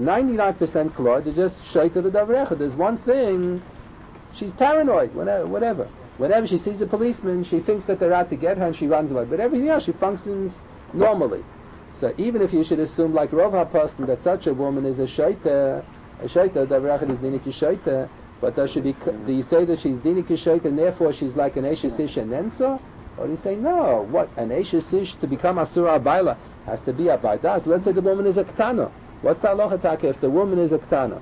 99% klor. They're just shaita the davrecha. There's one thing, she's paranoid, whatever. Whenever she sees a policeman, she thinks that they're out to get her and she runs away. But everything else, she functions normally. So even if you should assume, like Rav HaPoskim, that such a woman is a shaita, davrecha is dinik shaita, but do you say that she's dinik shaita and therefore she's like an Eishes Ish and Nensa? Or do you say, no, what? An Eishes Ish to become Asur al-Baila has to be a Bardas. Let's say the woman is a Ktana. What's the halacha taka if the woman is a Ktana?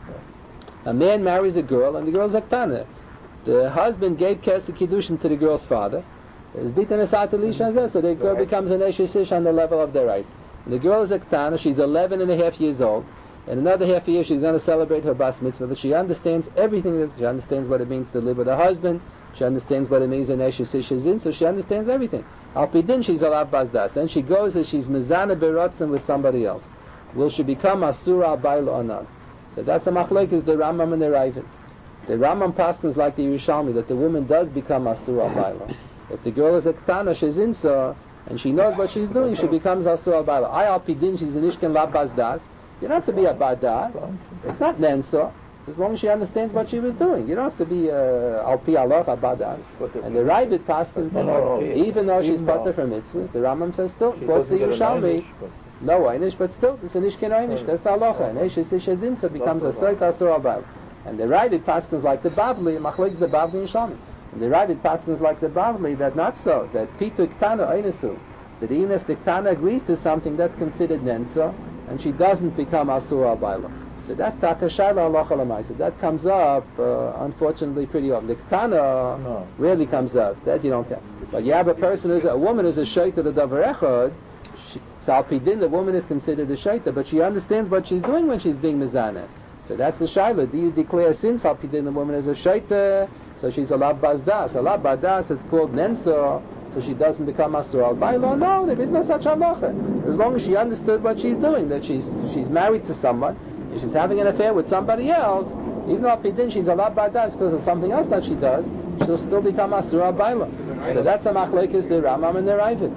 A man marries a girl and the girl is a Ktana. The husband gave Kesed Kiddushin to the girl's father. Is beaten aside to Lisha, so the girl becomes an Eishes Ish on the level of their rice. And the girl is a Ktana, she's 11 and a half years old. In another half a year she's going to celebrate her Bas Mitzvah, but she understands everything. She understands what it means to live with her husband. She understands what it means in Eishes Ish Zin, so she understands everything. Al Pidin, she's a Lav Bazdas. Then she goes and she's Mizana Berotzen with somebody else. Will she become Asur al-Baila or not? So that's a machlek is the Rambam and the Ravid. The Rambam paskins like the Yerushalmi that the woman does become Asur al-Baila. If the girl is a Ktana, she's Insa, and she knows what she's doing, she becomes Asur al-Baila. Al Pidin, she's an Ishken Lav Bazdas. You don't have to be a Bardas. It's not Nensa. As long as she understands what she was doing. You don't have to be Al Pi Aloch Abadas. And the Ravid Paskin, even though she's Potter from mitzvahs, the Rambam says still, what's the Yerushalmi? No Einish, but still, it's an Ishkin Einish. That's the Alocha. And Eishes Ish Zinsa becomes a Soit Asur al-Baila. And the Ravid Paskins like the Bavli, Machlek's the Bavli and Yerushalmi. And the Ravid Paskins like the Bavli, that not so, that Pitu Ktana Einisu, that even if the Ktana agrees to something, that's considered Nensa, and she doesn't become Asur al-Baila. So that's Takashayla Allah Alamaisa. That comes up, unfortunately, pretty often. The Ktana rarely comes up. That you don't get. But you have a woman is a Shaita the Davar Echad. Salpidin, the woman is considered a Shaita, but she understands what she's doing when she's being Mizana. So that's the Shaila. Do you declare sin Salpidin, the woman is a Shaita, so she's a Lav Bazdas. A Lav Bazdas, it's called Nensa, so she doesn't become Asur al-Baila. No, there is no such halacha. As long as she understood what she's doing, that she's married to someone, if she's having an affair with somebody else, even though Pidin she's a Lav Bazdas because of something else that she does, she'll still become Asur al-Baila. So that's a machlekes the Rambam and the Ravid.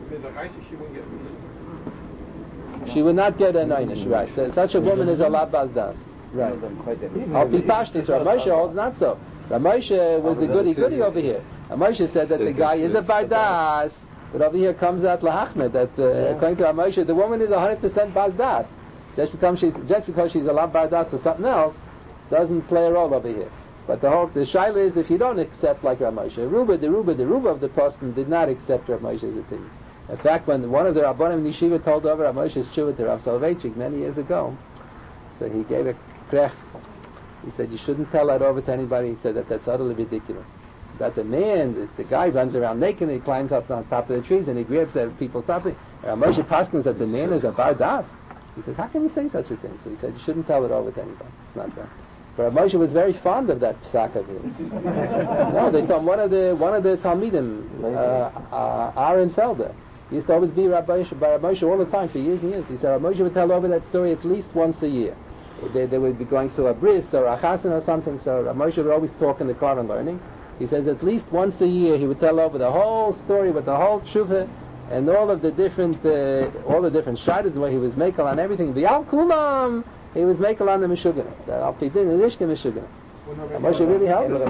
She would not get an einish, right? Such a woman is a Lav Bazdas. Right. Al Pi Pashtus, Rav Moshe holds not so. Rav Moshe was the goody over here. Rav Moshe said that the guy is a Bardas, but over here comes out Lahachmed, that according to Rav Moshe, the woman is 100% Bazdas. Just because she's a Lav Bardas or something else, doesn't play a role over here. But the shaila is if you don't accept like Rav Moshe, the Ruba of the Poskim did not accept Rav Moshe's opinion. In fact, when one of the Rabbanim in Yeshiva told over Rav Moshe's tshuva to Rav Soloveitchik many years ago, so he gave a krech. He said you shouldn't tell that over to anybody. He said that's utterly ridiculous. That the man, the guy runs around naked and he climbs up on top of the trees and he grabs at people's property. Rav Moshe paskins that the man is a Bardas. He says, how can you say such a thing? So he said, you shouldn't tell it over to anybody. It's not right. But Rav Moshe was very fond of that psak of his. No, they told one of the Talmidim, Aaron Felder, he used to always be Rav Moshe all the time for years and years. He said Rav Moshe would tell over that story at least once a year. They would be going to a bris or a chasen or something, so Rav Moshe would always talk in the car and learning. He says at least once a year he would tell over the whole story with the whole tshuva and all the different shaytas, the way he was makel on everything. The al kulam, he was makel on the meshugana. The al pidin and ishka meshugana. Moshe really helped him.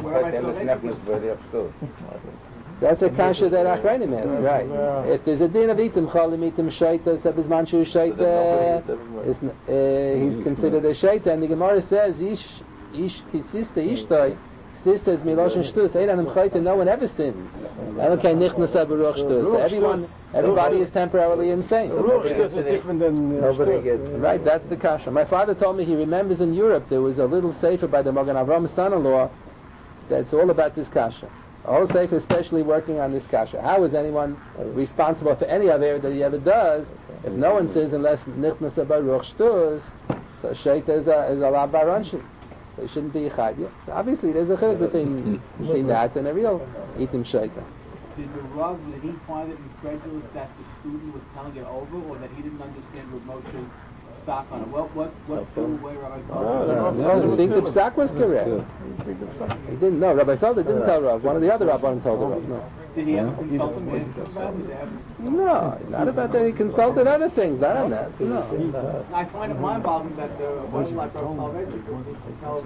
That's a kasha that Achrayim asked, right? If there's a din of itim chalim itim shaita, sabizman shu shaita, he's considered a shaita, and the Gemara says ish his sister ishtoi. Sister is miloshen shtus. Einan chayta. No one ever sins. Okay, nichnasa beruch shtus. Everybody is temporarily insane. Ruch shtus is different than nobody gets. Right, that's the kasha. My father told me he remembers in Europe there was a little sefer by the Magen Avraham son-in-law that's all about this kasha. A whole sefer especially working on this kasha. How is anyone responsible for any other error that he ever does if no one sins unless nichnasa beruch shtus? So shaita is a la baranshi. So it shouldn't be a chayya. So obviously there's a chiluk between that and a real itim shaita. Did the Rav, did he find it incredulous that the student was telling it over, or that he didn't understand what Moshe psak on it? What threw away Rabbi Feldman? No, I think the psak was correct. He didn't know. Rabbi Feldman didn't tell Rav. One of the other Rabbanim told the Rav. No. Did he ever consult him about it? No, not about that. He consulted other things, not on that. No. I find it mind-boggling that the one like Rabbi Salvation tells,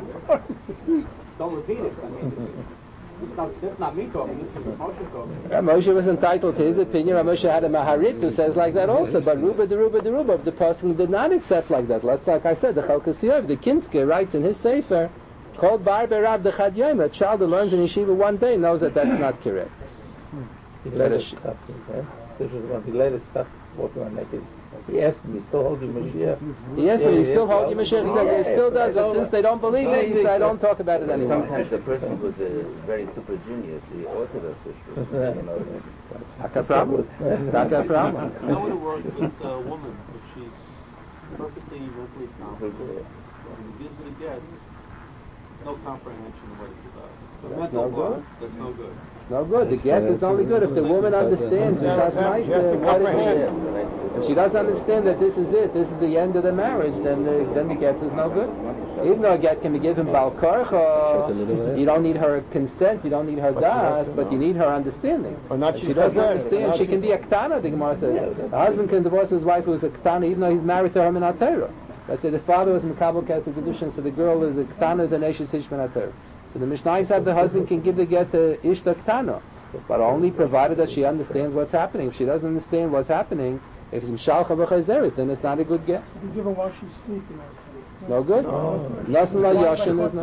don't repeat it. I mean, that's not me talking, this is Moshe talking. Moshe was entitled to his opinion. Moshe had a Maharit who says like that also, but Ruba the Ruba, the person did not accept like that. Let's, like I said, the Chalkas Yov, the Kinsker writes in his Sefer, called Bar Berab the Chad Yom, a child who learns in yeshiva one day knows that that's not correct. This is one of the latest stuff working on like this. He asked me, still hold you Mashiach? He asked me, he still holds you Mashiach? He said, he still does, but since they don't believe it, he said, I don't talk about it anymore. Sometimes the person who's very super genius, the Orthodox issue, It's not that problem. It's not that problem. How would it work with a woman if she's perfectly mentally competent and gives it a get, no comprehension of what it's about? So mental block, that's no good. No good. The get is only good if the woman understands what it is. If she doesn't understand that this is it, this is the end of the marriage, then the get is no good. Even though a get can be given bal korcha, you don't need her consent, you don't need her das, but you need her understanding. If she doesn't understand, she can be a ktana, the Gemara says. A husband can divorce his wife who's a ktana, even though he's married to her in Torah. Let's say the father was Mekabel Kesef Kedushin, so the girl is a ktana, is an Eshes Ish Ben Torah. So the Mishnah said the husband can give the get to Ishta Ktana, but only provided that she understands what's happening. If she doesn't understand what's happening, if it's Mishalcha B'Chazeres, then it's not a good get. You give her while she's sleeping. It's no good. Nasan La Yashin is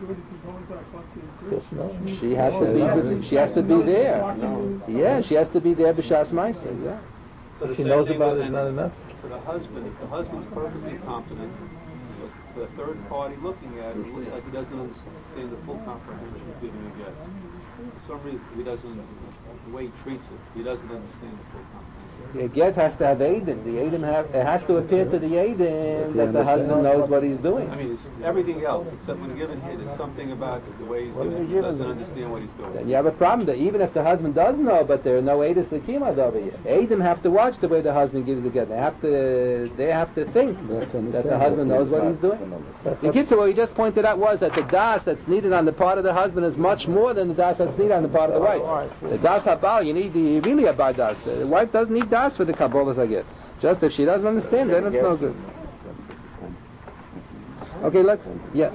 no. She has to be. She has to be there. Yeah, she has to be there b'shas ma'aseh. Yeah. If she knows about it, it's not enough. For the husband, if the husband's perfectly competent, the third party looking at it, like he doesn't understand the full comprehension of giving a get. For some reason, he doesn't, the way he treats it, he doesn't understand the full comprehension. The get has to have Eidim. The Eidim it has to appear to the Eidim that the husband knows what he's doing. I mean, it's everything else, except when given hit, it's something about the way he's doing it. He doesn't understand what he's doing. Then you have a problem that even if the husband does know, but there are no Eidim L'kimad over here. Eidim have to watch the way the husband gives the get. They have to think that the husband knows what he's doing. The Kitzur, what he just pointed out was that the das that's needed on the part of the husband is much more than the das that's needed on the part of the wife. The das habal, you need really a bar das. The wife doesn't need das for the kabbalas I get. Just if she doesn't understand, then it's no good. Okay, let's, yeah.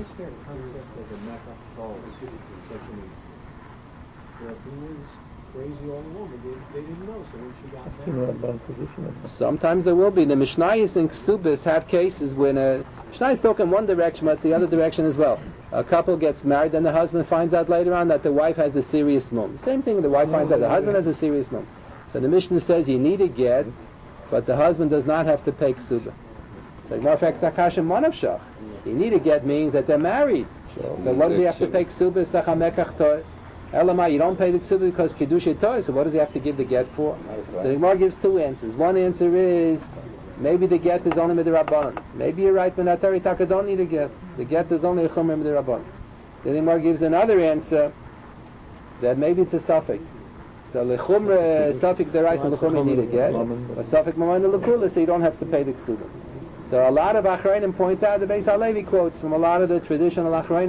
Sometimes there will be. The Mishnayos and Ksubis have cases when Mishnayos talk in one direction, but it's the other direction as well. A couple gets married, and the husband finds out later on that the wife has a serious mum. Same thing, the wife finds out the husband has a serious mum. So the Mishnah says you need a get, but the husband does not have to pay ksuba. So matter of fact, Takashim Manavshach. You need a get means that they're married. So what does he have to pay ksuba? It's Tachamekach Tois. Elamai, you don't pay the ksuba because Kedusha Tois, so what does he have to give the get for? So the Gemara gives two answers. One answer is, maybe the get is only midrabanan. Maybe you're right, Menatari Taka don't need a get. The get is only a chumra midrabanan. The Gemara gives another answer, that maybe it's a suffix. So lechumra suffix derais and lechumra need a get, a suffix mamona lekula, so you don't have to pay the ksuba. So a lot of achrayim point out the Beis Halevi quotes from a lot of the traditional achrayim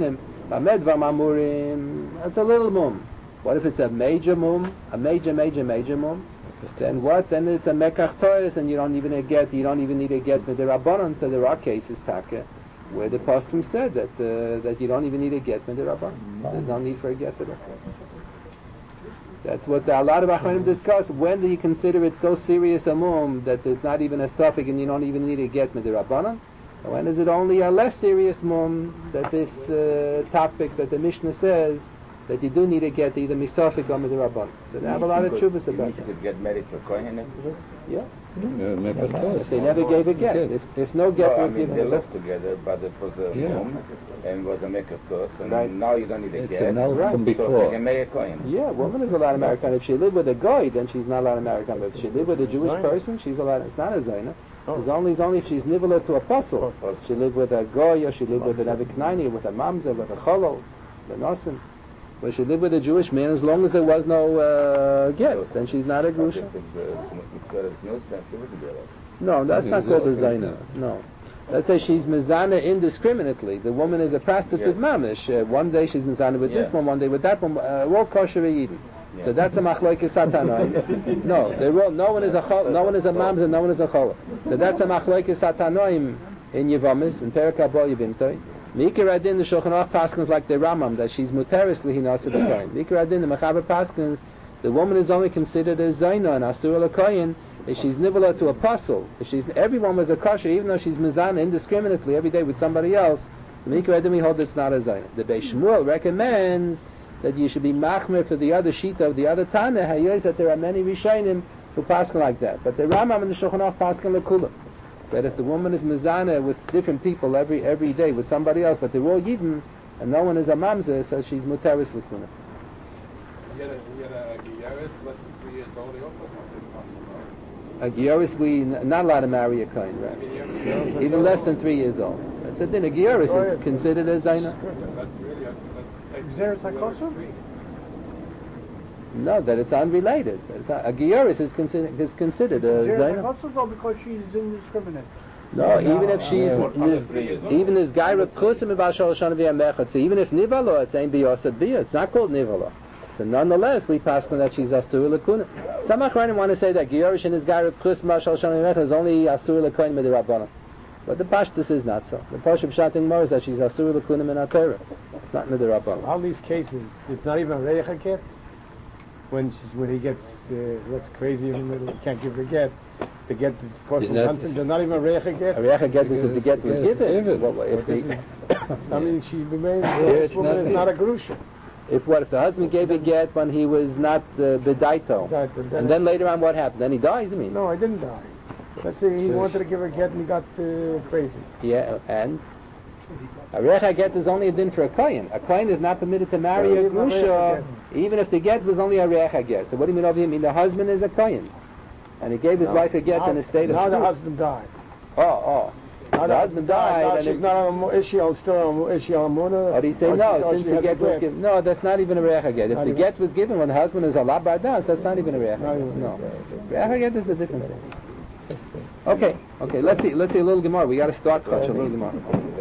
Bamedvar mamurim, that's a little mum. What if it's a major mum, a major mum? Then what? Then it's a mekach tois, and you don't even need a get with the rabbanon. So there are cases, taka, where the poskim said that you don't even need a get with the rabbanon. There's no need for a get with it. That's what a lot of achronim discuss. When do you consider it so serious a mum that there's not even a suffix and you don't even need a get with the rabbanon? And when is it only a less serious mum that this topic that the Mishnah says that you do need to get either misafik or midrabban. So they have a lot of chuvas about that. You could get married to a kohen afterwards? Yeah. If they never gave a get. If no get was given. They lived together, but it was a home and was a maker first, and now you don't need a get. Right. From before. So you can marry a kohen. Yeah, woman is allowed to marry a kohen. If she lived with a goy, then she's not allowed to marry a kohen. But if she lived with a Jewish person, she's allowed. It's not a zayna. It's only if she's niveler to a apostle. She lived with a goy, or she lived with an aviknaini, with a mamzer, with a cholol, the nosim. But she lived with a Jewish man as long as there was no get. Then she's not a grusha. No, that's not called a zayna. No. Let's say she's mezana indiscriminately. The woman is a prostitute mamish. One day she's mezana with this one day with that one. All kosher yidin. So that's a machlokes satanoim. No one is a mamzer, no one is a chola. So that's a machlokes satanoim in Yevamis, in Perek Haba Yevimtoi. Mikra Adin, the Shulchan Aruch paskins like the Ramam, that she's muteris lihinasa b'koyin. Mikra Adin, the Mechaber paskins, the woman is only considered a zayna and asur l'koyin if she's niveler to apostle. If she's everyone was a kosher, even though she's mizana indiscriminately every day with somebody else. So Mikra Adin, we hold it's not a zayna. The Beis Shmuel recommends that you should be machmer for the other shita of the other Tana. Hayos that there are many Rishonim who paskin like that, but the Ramam and the Shulchan Aruch paskin l'kulam. That if the woman is mizana with different people every day with somebody else, but they're all yidden, and no one is a mamzer, so she's muteris l'kuna. Yet a Gyaris less than 3 years old, they also have A Gyaris, we not allowed to marry a kohen, right? Even less than 3 years old. That's a din. A Gyaris is considered a zayna. Is there a takosa? No, that it's unrelated. A Gyaris is considered a zayna. Because she's indiscriminate. No, even if she's even this guy rekusim about shaloshana v'yamechad. So even if nivala, it's ain't biyosad biyah. It's not called nivala. So nonetheless, we pass on that she's asur l'kuna. Some achronim want to say that Gyaris and his guy rekusim about shaloshana v'yamechad is only asur l'koyin midirabbanan. But the pashtus is not so. The pashut pshating more is that she's asur l'kuna min haTorah. It's not midirabbanan. All these cases, it's not even a reicha get. When he gets crazy in the middle, he can't give the get. The get is person Hansen, they're not even a reicha get. A reicha get is if the get was given. I mean, she remains. This woman is not a grusha. If the husband gave a get when he was not bedaito, and then later on what happened? Then he dies. I mean. No, he didn't die. Let's say he wanted to give a get and he got crazy. Yeah, and. A reicha get is only a din for a kohen. A kohen is not permitted to marry a grusha, even if the get was only a reicha get. So what do you mean over here? I mean the husband is a kohen, and he gave his wife a get in a state of. Now the husband died. Oh. Now the husband died. Now she's not on. Is she still on? Is she on muna? Or do you say no? Since the get was given, no, that's not even a reicha get. If the get was given when the husband is a labadas, that's not even a reicha get. No, reicha get is a different thing. Okay. Let's see a little Gemara. We got to start a little Gemara.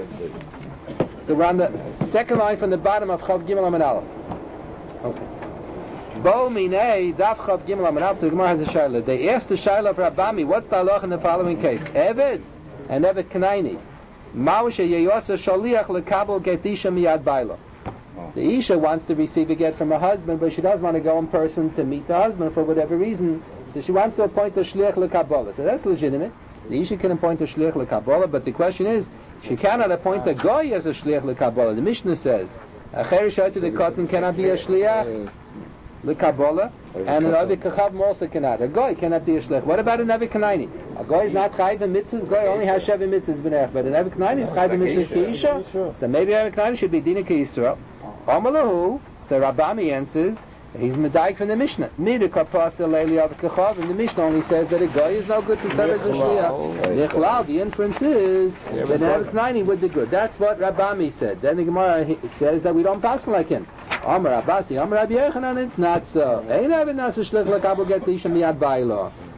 So we're on the second line from the bottom of Chav Gimel Amud Aleph. Okay. Bo minei daf Chav Gimel Amud Aleph. The Gemara has a shayla. They asked the shayla of Rabami, what's the halach in the following case? Eved and Eved Kanaini. Ma'usha yeyosa shaliach lekabel get isha miyad baila. The isha wants to receive a get from her husband, but she doesn't want to go in person to meet the husband for whatever reason. So she wants to appoint a shliach lekabbalah. So that's legitimate. The isha can appoint a shliach lekabbalah, but the question is, she cannot appoint a goy as a shliach lekabbalah. The Mishnah says, a cherisha to the cotton cannot be a shliach lekabbalah, and an avi kachavim also cannot. A goy cannot be a shliach. What about an avi kanaini? A goy is not chayiv in mitzvahs. Goy only has sheva mitzvahs b'nerech, but an avi kanaini is chayiv in mitzvahs kiisha. So maybe avi kanaini should be dina kiYisrael. Amalahu. So Rabami answers, he's medayik from the Mishnah. Midika pasa leili avi kachav, and the Mishnah only says that a goy is no good to serve as a shliach. Nichlal, the inference is that an avi kanaini would be good. That's what Rabami said. Then the Gemara says that we don't pass like him. Amar Abasi, Amar Rabbi Yochanan, it's not so. Ein avi nasa shliach lekabel get isha miyad baila.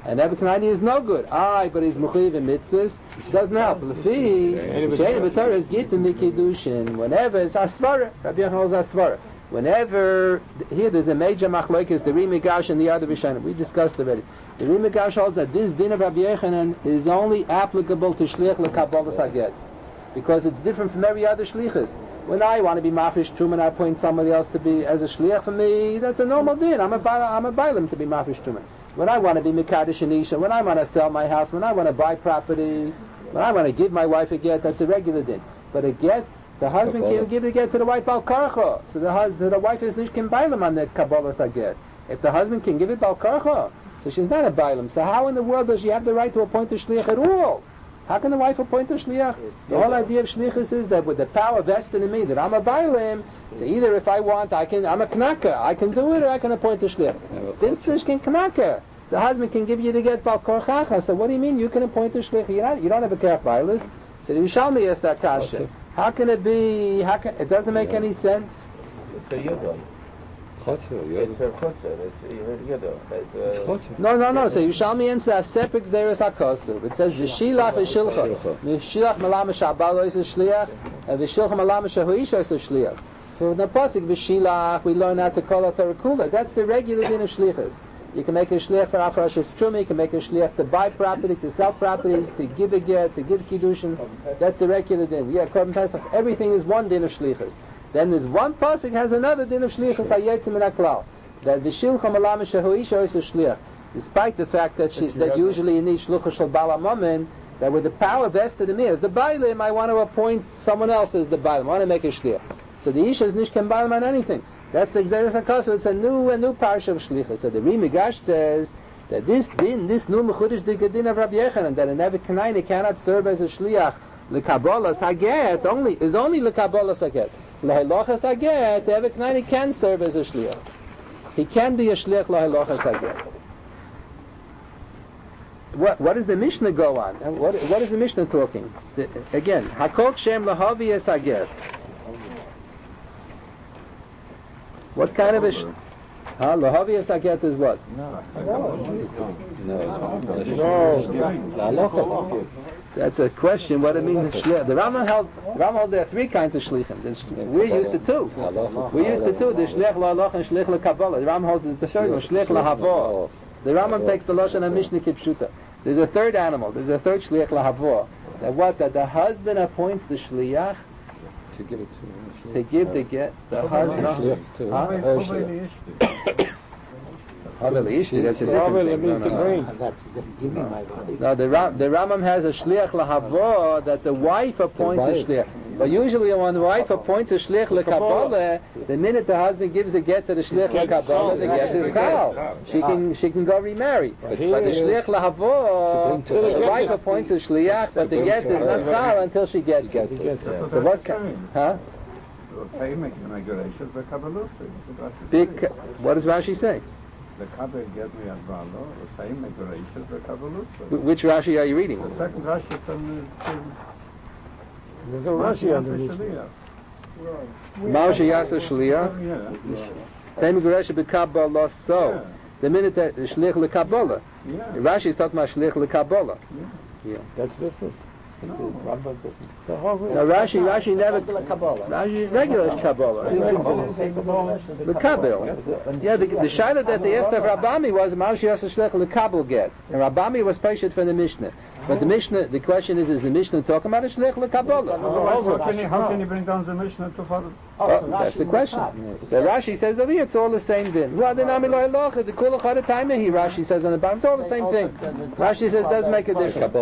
And Nebuchadnezzar is no good. But he's mechuyev in mitzvahs. Doesn't help. Lefi, she'ein b'Torah is gittin mikidushin. Whenever it's asvara, Rabbi Yochanan holds asvara. Whenever here there's a major machlokes, the Rimigash and the other Rishonim. We discussed already. The Rimigash holds that this din of Rabbi Yochanan is only applicable to shliach lekabbalas haget, because it's different from every other shlichus. When I want to be mafresh truma and I appoint somebody else to be as a shliach for me, that's a normal din. I'm a bailim to be mafresh truma. When I want to be mekadesh and isha, when I want to sell my house, when I want to buy property, when I want to give my wife a get, that's a regular din. But a get, the husband can't give the get to the wife al karcha. So the wife is nishkim bailim on the kabbalas haget. If the husband can give it al karcha, so she's not a bailim. So how in the world does she have the right to appoint a shliach at all? How can the wife appoint a shliach? The whole idea of shlichus is that with the power vested in me, that I'm a bailim, so either if I want, I'm a knaka, I can do it, or I can appoint a shliach. This can knaka. The husband can give you the get bal korchacha. So what do you mean you can appoint a shliach? You don't have a kerach bailis. So the Yerushalmi asked that kasha. How can it be? It doesn't make any sense. It's her chutzer. No. So Yerushalmi answers a separate gzeres hakosu. It says v'shilach v'shilcha. V'shilach malama shabalo is a shliach, and v'shilcha malama shahuisha is a shliach. So the pasuk v'shilach we learn how to call it a rekula. That's the regular din of shlichus. You can make a shliach for Afrashas Truma, you can make a shliach to buy property, to sell property, to give a get, to give kiddushin. That's the regular din. Yeah, Korban Pesach, everything is one din of shlichus. Then there's one pasuk has another din of shlichus hayetzim min haklal. That v'shilcha malama shehuisha is a shliach. Despite the fact that usually you need shluchah shel bala mamen, that with the power vested in me as the bailim, I want to appoint someone else as the bailim. I want to make a shliach. So the isha is nishkem bailim on anything. That's the Gzeres HaKosu. It's a new parsha of Shlichus. So the Rimigash says that this new Mechudesh din of Rabbi Yochanan, that a Nebuchadnezzar cannot serve as a Shliach lekabbalas haget, is only lekabbalas haget. Lehalachas haget, the Nebuchadnezzar can serve as a Shliach. He can be a Shliach lehalachas haget. What does the Mishnah go on? What is the Mishnah talking? Again, Hakol Shem lahavi es haget. What kind of a lahavi es haget is what? No. That's a question. What it means? The Rambam held there are three kinds of shlichim. We're used to two. The shlich la'alach and shlich la'kabbalah. The Rambam holds the third one, shlich la'havor. The Rambam takes the lashon and Mishnah kipshuta. There's a third animal. There's a third shlich la'havor. That the husband appoints the shliach to give it to him. To give the get, the husband. That's a different thing. No, the Rambam has a shliach lahavo that the wife appoints a shliach. But usually when the wife appoints a shliach lekabbalah, the minute the husband gives the get to the shliach lekabbalah, the get is chal. She can go remarry. But the shliach lahavo, the wife appoints a shliach, but the get is not chal until she gets it. So what? What does Rashi say? Which Rashi are you reading? The second Rashi from there's no Rashi underneath. Ma'aseh Yasa Shliach. Temigoresha b'Kabbalah so. The minute that the Shliach l'Kabbalah. Rashi is talking about Shliach l'Kabbalah. Yeah. That's different. No, Rashi never. Rashi regular is Kabbalah. The Kabbalah. Yeah, the shaila that they asked of Rabami was Ma'aseh Yasa Shliach l'Kabbalah get, and Rabami was patient from the Mishnah. But the Mishnah, the question is the Mishnah talking about a shliach lekabbalah? How can you bring down the Mishnah to follow? That's the question. So Rashi says over here, it's all the same din. The kulachad time here, Rashi says on the bottom, it's all the same thing. Rashi says it doesn't make a difference.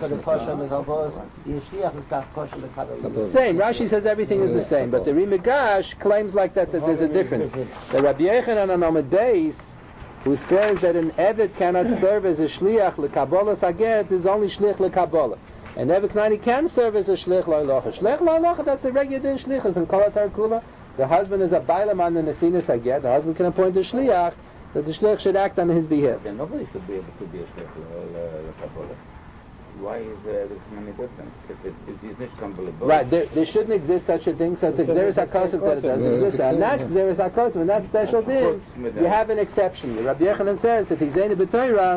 Same. Rashi says everything is the same, but the Rimigash claims like that there's a difference. The Rabbi Yochanan on Amadeus, who says that an Eved cannot serve as a Shliach l'Kabbalah Saget is only Shliach l'Kabbalah. And Nebuchadnezzar can serve as a Shliach l'Halacha. Shliach l'Halacha, that's a regular din Shlichus. In Kol Kula, the husband is a Bailam on the Nesina Saget. The husband can appoint a Shliach, that the Shliach should act on his behalf. Then nobody should be able to be a Shliach l'Kabbalah. Why is there any difference? If it is not compatible. Right, there shouldn't exist such a thing, so it's a Gzeres HaKosov that it doesn't exist. And that Gzeres HaKosov, and that special din, you have an exception. Rabbi Yochanan says, if he's any b'toiras,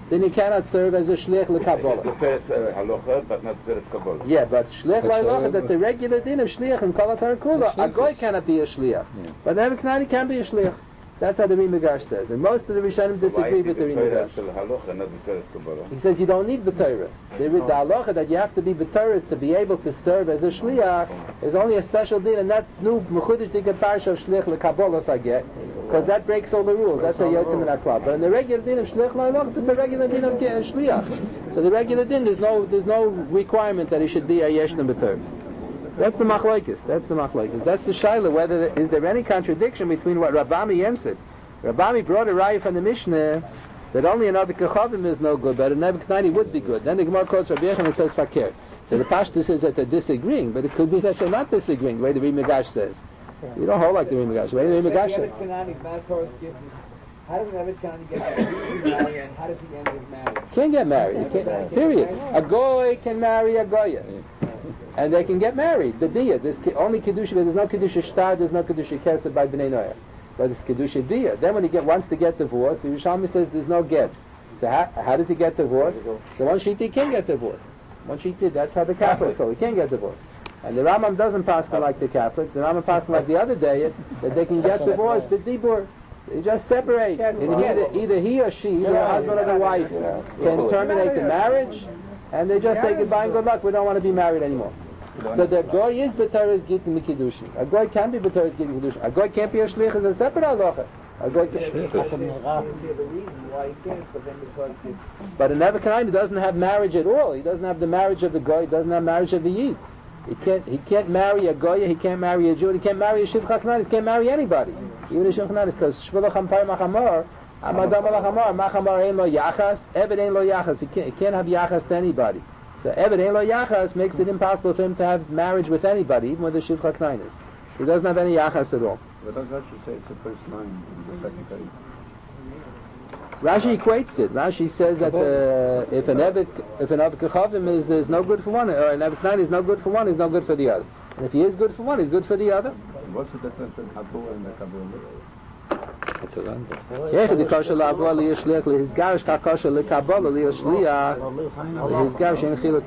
then he cannot serve as a shliach It's lekabbalah. the first halacha, but not the first kabbalah. Yeah, but shliach la'alacha, that's a regular din of shliach in kol haTorah kula. A goy cannot be a shliach, but an Eviknani can be a shliach. That's how the Rimigash says, and most of the Rishonim disagree with the Rimigash. He says you don't need b'teiros. The halacha that you have to be b'teiros to be able to serve as a shliach is only a special din, and that new mechudesh diga parsha of shliach lekabbalas I get, because that breaks all the rules. That's a yotzim in that club. But in the regular din of shliach la'alacha, this is a regular din of shliach. So the regular din, there's no requirement that he should be a yeshna b'teiros. That's the machlokes. That's the machlokes. That's the shaila. Whether is there any contradiction between what Rabami answered? Rabami brought a raya from the Mishnah that only another kechavim is no good, but a Nebuchadnezzar would be good. Then the Gemara quotes Rabbi Yechon and says fakir. So the Pashto says that they're disagreeing, but it could be that they're not disagreeing. The way the Rimigash says, you don't hold like the Rimigash. The way the Rimigash says. How does Nebuchadnezzar get married, and how does he end his marriage? Can't get married. He can't, period. A goy can marry a goya. And they can get married. The dia, there's only kedusha. There's no kedusha shtar. There's no kedusha kesed by bnei noach. But it's kedusha dia. Then when he wants to get divorced, the Yerushalmi says there's no get. So how does he get divorced? The one shiti can't get divorced. One shiti, that's how the Catholics. So he can't get divorced. And the Rambam doesn't pass like the Catholics. The Rambam pass like the other day that they can get divorced. But dibur, they just separate. And either he or she, either the husband or the wife, can terminate the marriage, and they just say goodbye and good luck. We don't want to be married anymore. So the goy is b'teres gittin mikidushin. A goy can be b'teres gittin mikidushin. A goy can't be a shlich as a separate halacha. A goy can. But a Nebuchadnezzar doesn't have marriage at all. He doesn't have the marriage of the goy. He doesn't have marriage of the yid. He can't marry a goy. He can't marry a Jew. He can't marry a shivcha knanis. He can't marry anybody. Even a shivcha knanis, because shvulach hampar machamor. Amadam alachamor. Machamor ein lo yachas. Eved ein lo yachas. He can't have yachas to anybody. So Eved ein lo yachas makes it impossible for him to have marriage with anybody, even with a shivcha knanis. He doesn't have any yachas at all. But does Rashi say it's the first line in the second page? Rashi equates it. Rashi says that if an Eved kechavim is no good for one, or an Eved knanis is no good for one, he's no good for the other. And if he is good for one, he's good for the other. What's the difference between Habur and the Kabbalah? Yeah, the kosher la'avua li'yesh shliach li'his garish ka'kosher li'kabbalah li'yesh shliach li'his garish en chiluk.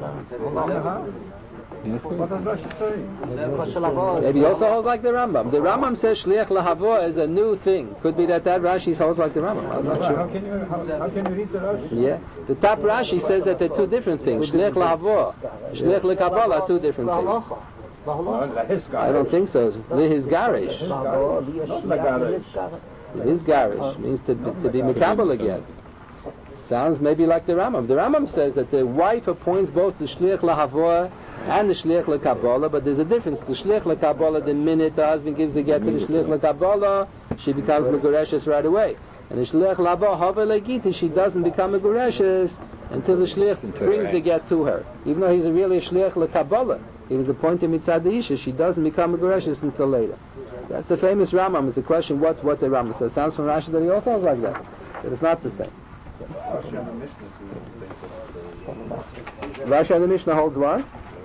What does Rashi say? Maybe he also holds like the Rambam. The Rambam says shliach lahavua is a new thing. Could be that Rashi holds like the Rambam. I'm not sure. How can you read the Rashi? Yeah, the top Rashi says that they're two different things. Shliach lahavua, shliach li'kabbalah are two different things. I don't think so. His garish. His garish means to be mekabel again. Sounds maybe like the Rambam. The Rambam says that the wife appoints both the shliach lahavua and the shliach lekabbalah, but there's a difference. The shliach lekabbalah, the minute the husband gives the get to the shliach lekabbalah, she becomes megureshes right away. And the shliach lahavua hava legita, she doesn't become megureshes until the shliach brings the get to her. Even though he's really a shliach lekabbalah, he was appointed mitzad the isha, she doesn't become megureshes until later. That's the famous Rambam. It's the question what the Rambam. So it sounds from Rashi that he also sounds like that, but it's not the same. Rashi and the Mishnah holds what?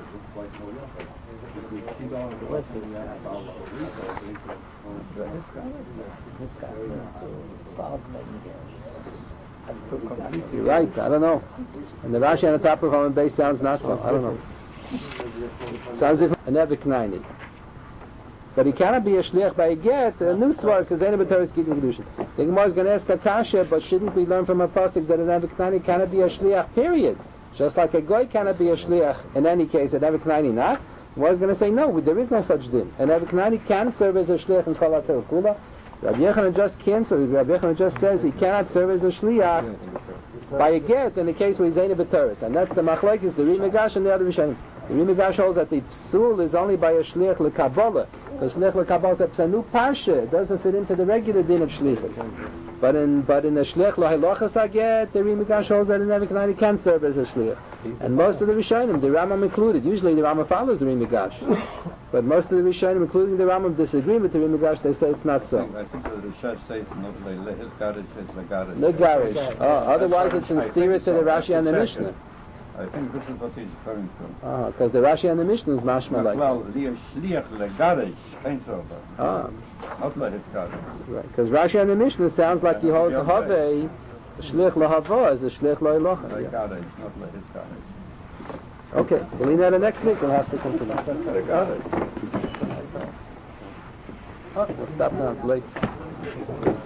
You're right. I don't know. And the Rashi on the top of Home base sounds not so. I don't know. Sounds different. A Nebuchadnezzar. But he cannot be a shliach by a get, a new svar, because any b'teres gittin kedushin. The Gemara is going to ask a kasha, but shouldn't we learn from a pasuk that a Nebuchadnezzar cannot be a shliach, period? Just like a goy cannot be a shliach in any case, a Nebuchadnezzar not. The Gemara is going to say, no, there is no such din. A Nebuchadnezzar can serve as a shliach in kol haTorah kula. Rabbi Yochanan just cancels. Rabbi Yochanan just says he cannot serve as a shliach by a get in the case where he's ain't a b'teres. And that's the machlokes, the Rimigash and the other Rishonim. The Rimigash holds that the psul is only by a shliach lekabbalah. Because shliach lekabbalah is a new parsha. It doesn't fit into the regular din of shlichus. But in the shliach lahilachas aget, the Rimigash holds that a Nebuchadnezzar can serve as a shliach. And most of the Rishonim, the Rambam included, usually the Rambam follows the Rimigash. But most of the Rishonim, including the Rambam, disagree with the Rimigash. They say it's not so. I think the Rishosh says his garage is the garage. The garage. Otherwise, it's in stira to the Rashi and the Mishnah. I think this is what he's referring to. Because the Rashi and the Mishnah is mashma like. Well, shliach le garage, ain't so. Not like his garage. Right. Because Rashi and the Mishnah sounds like he holds a have The shlich lahava is the shlich la'ilacha. Like Yeah. cottage, not like his cottage. Okay, we'll leave that next week. We'll have to come to that. Like cottage. Oh, we'll stop now. It's late.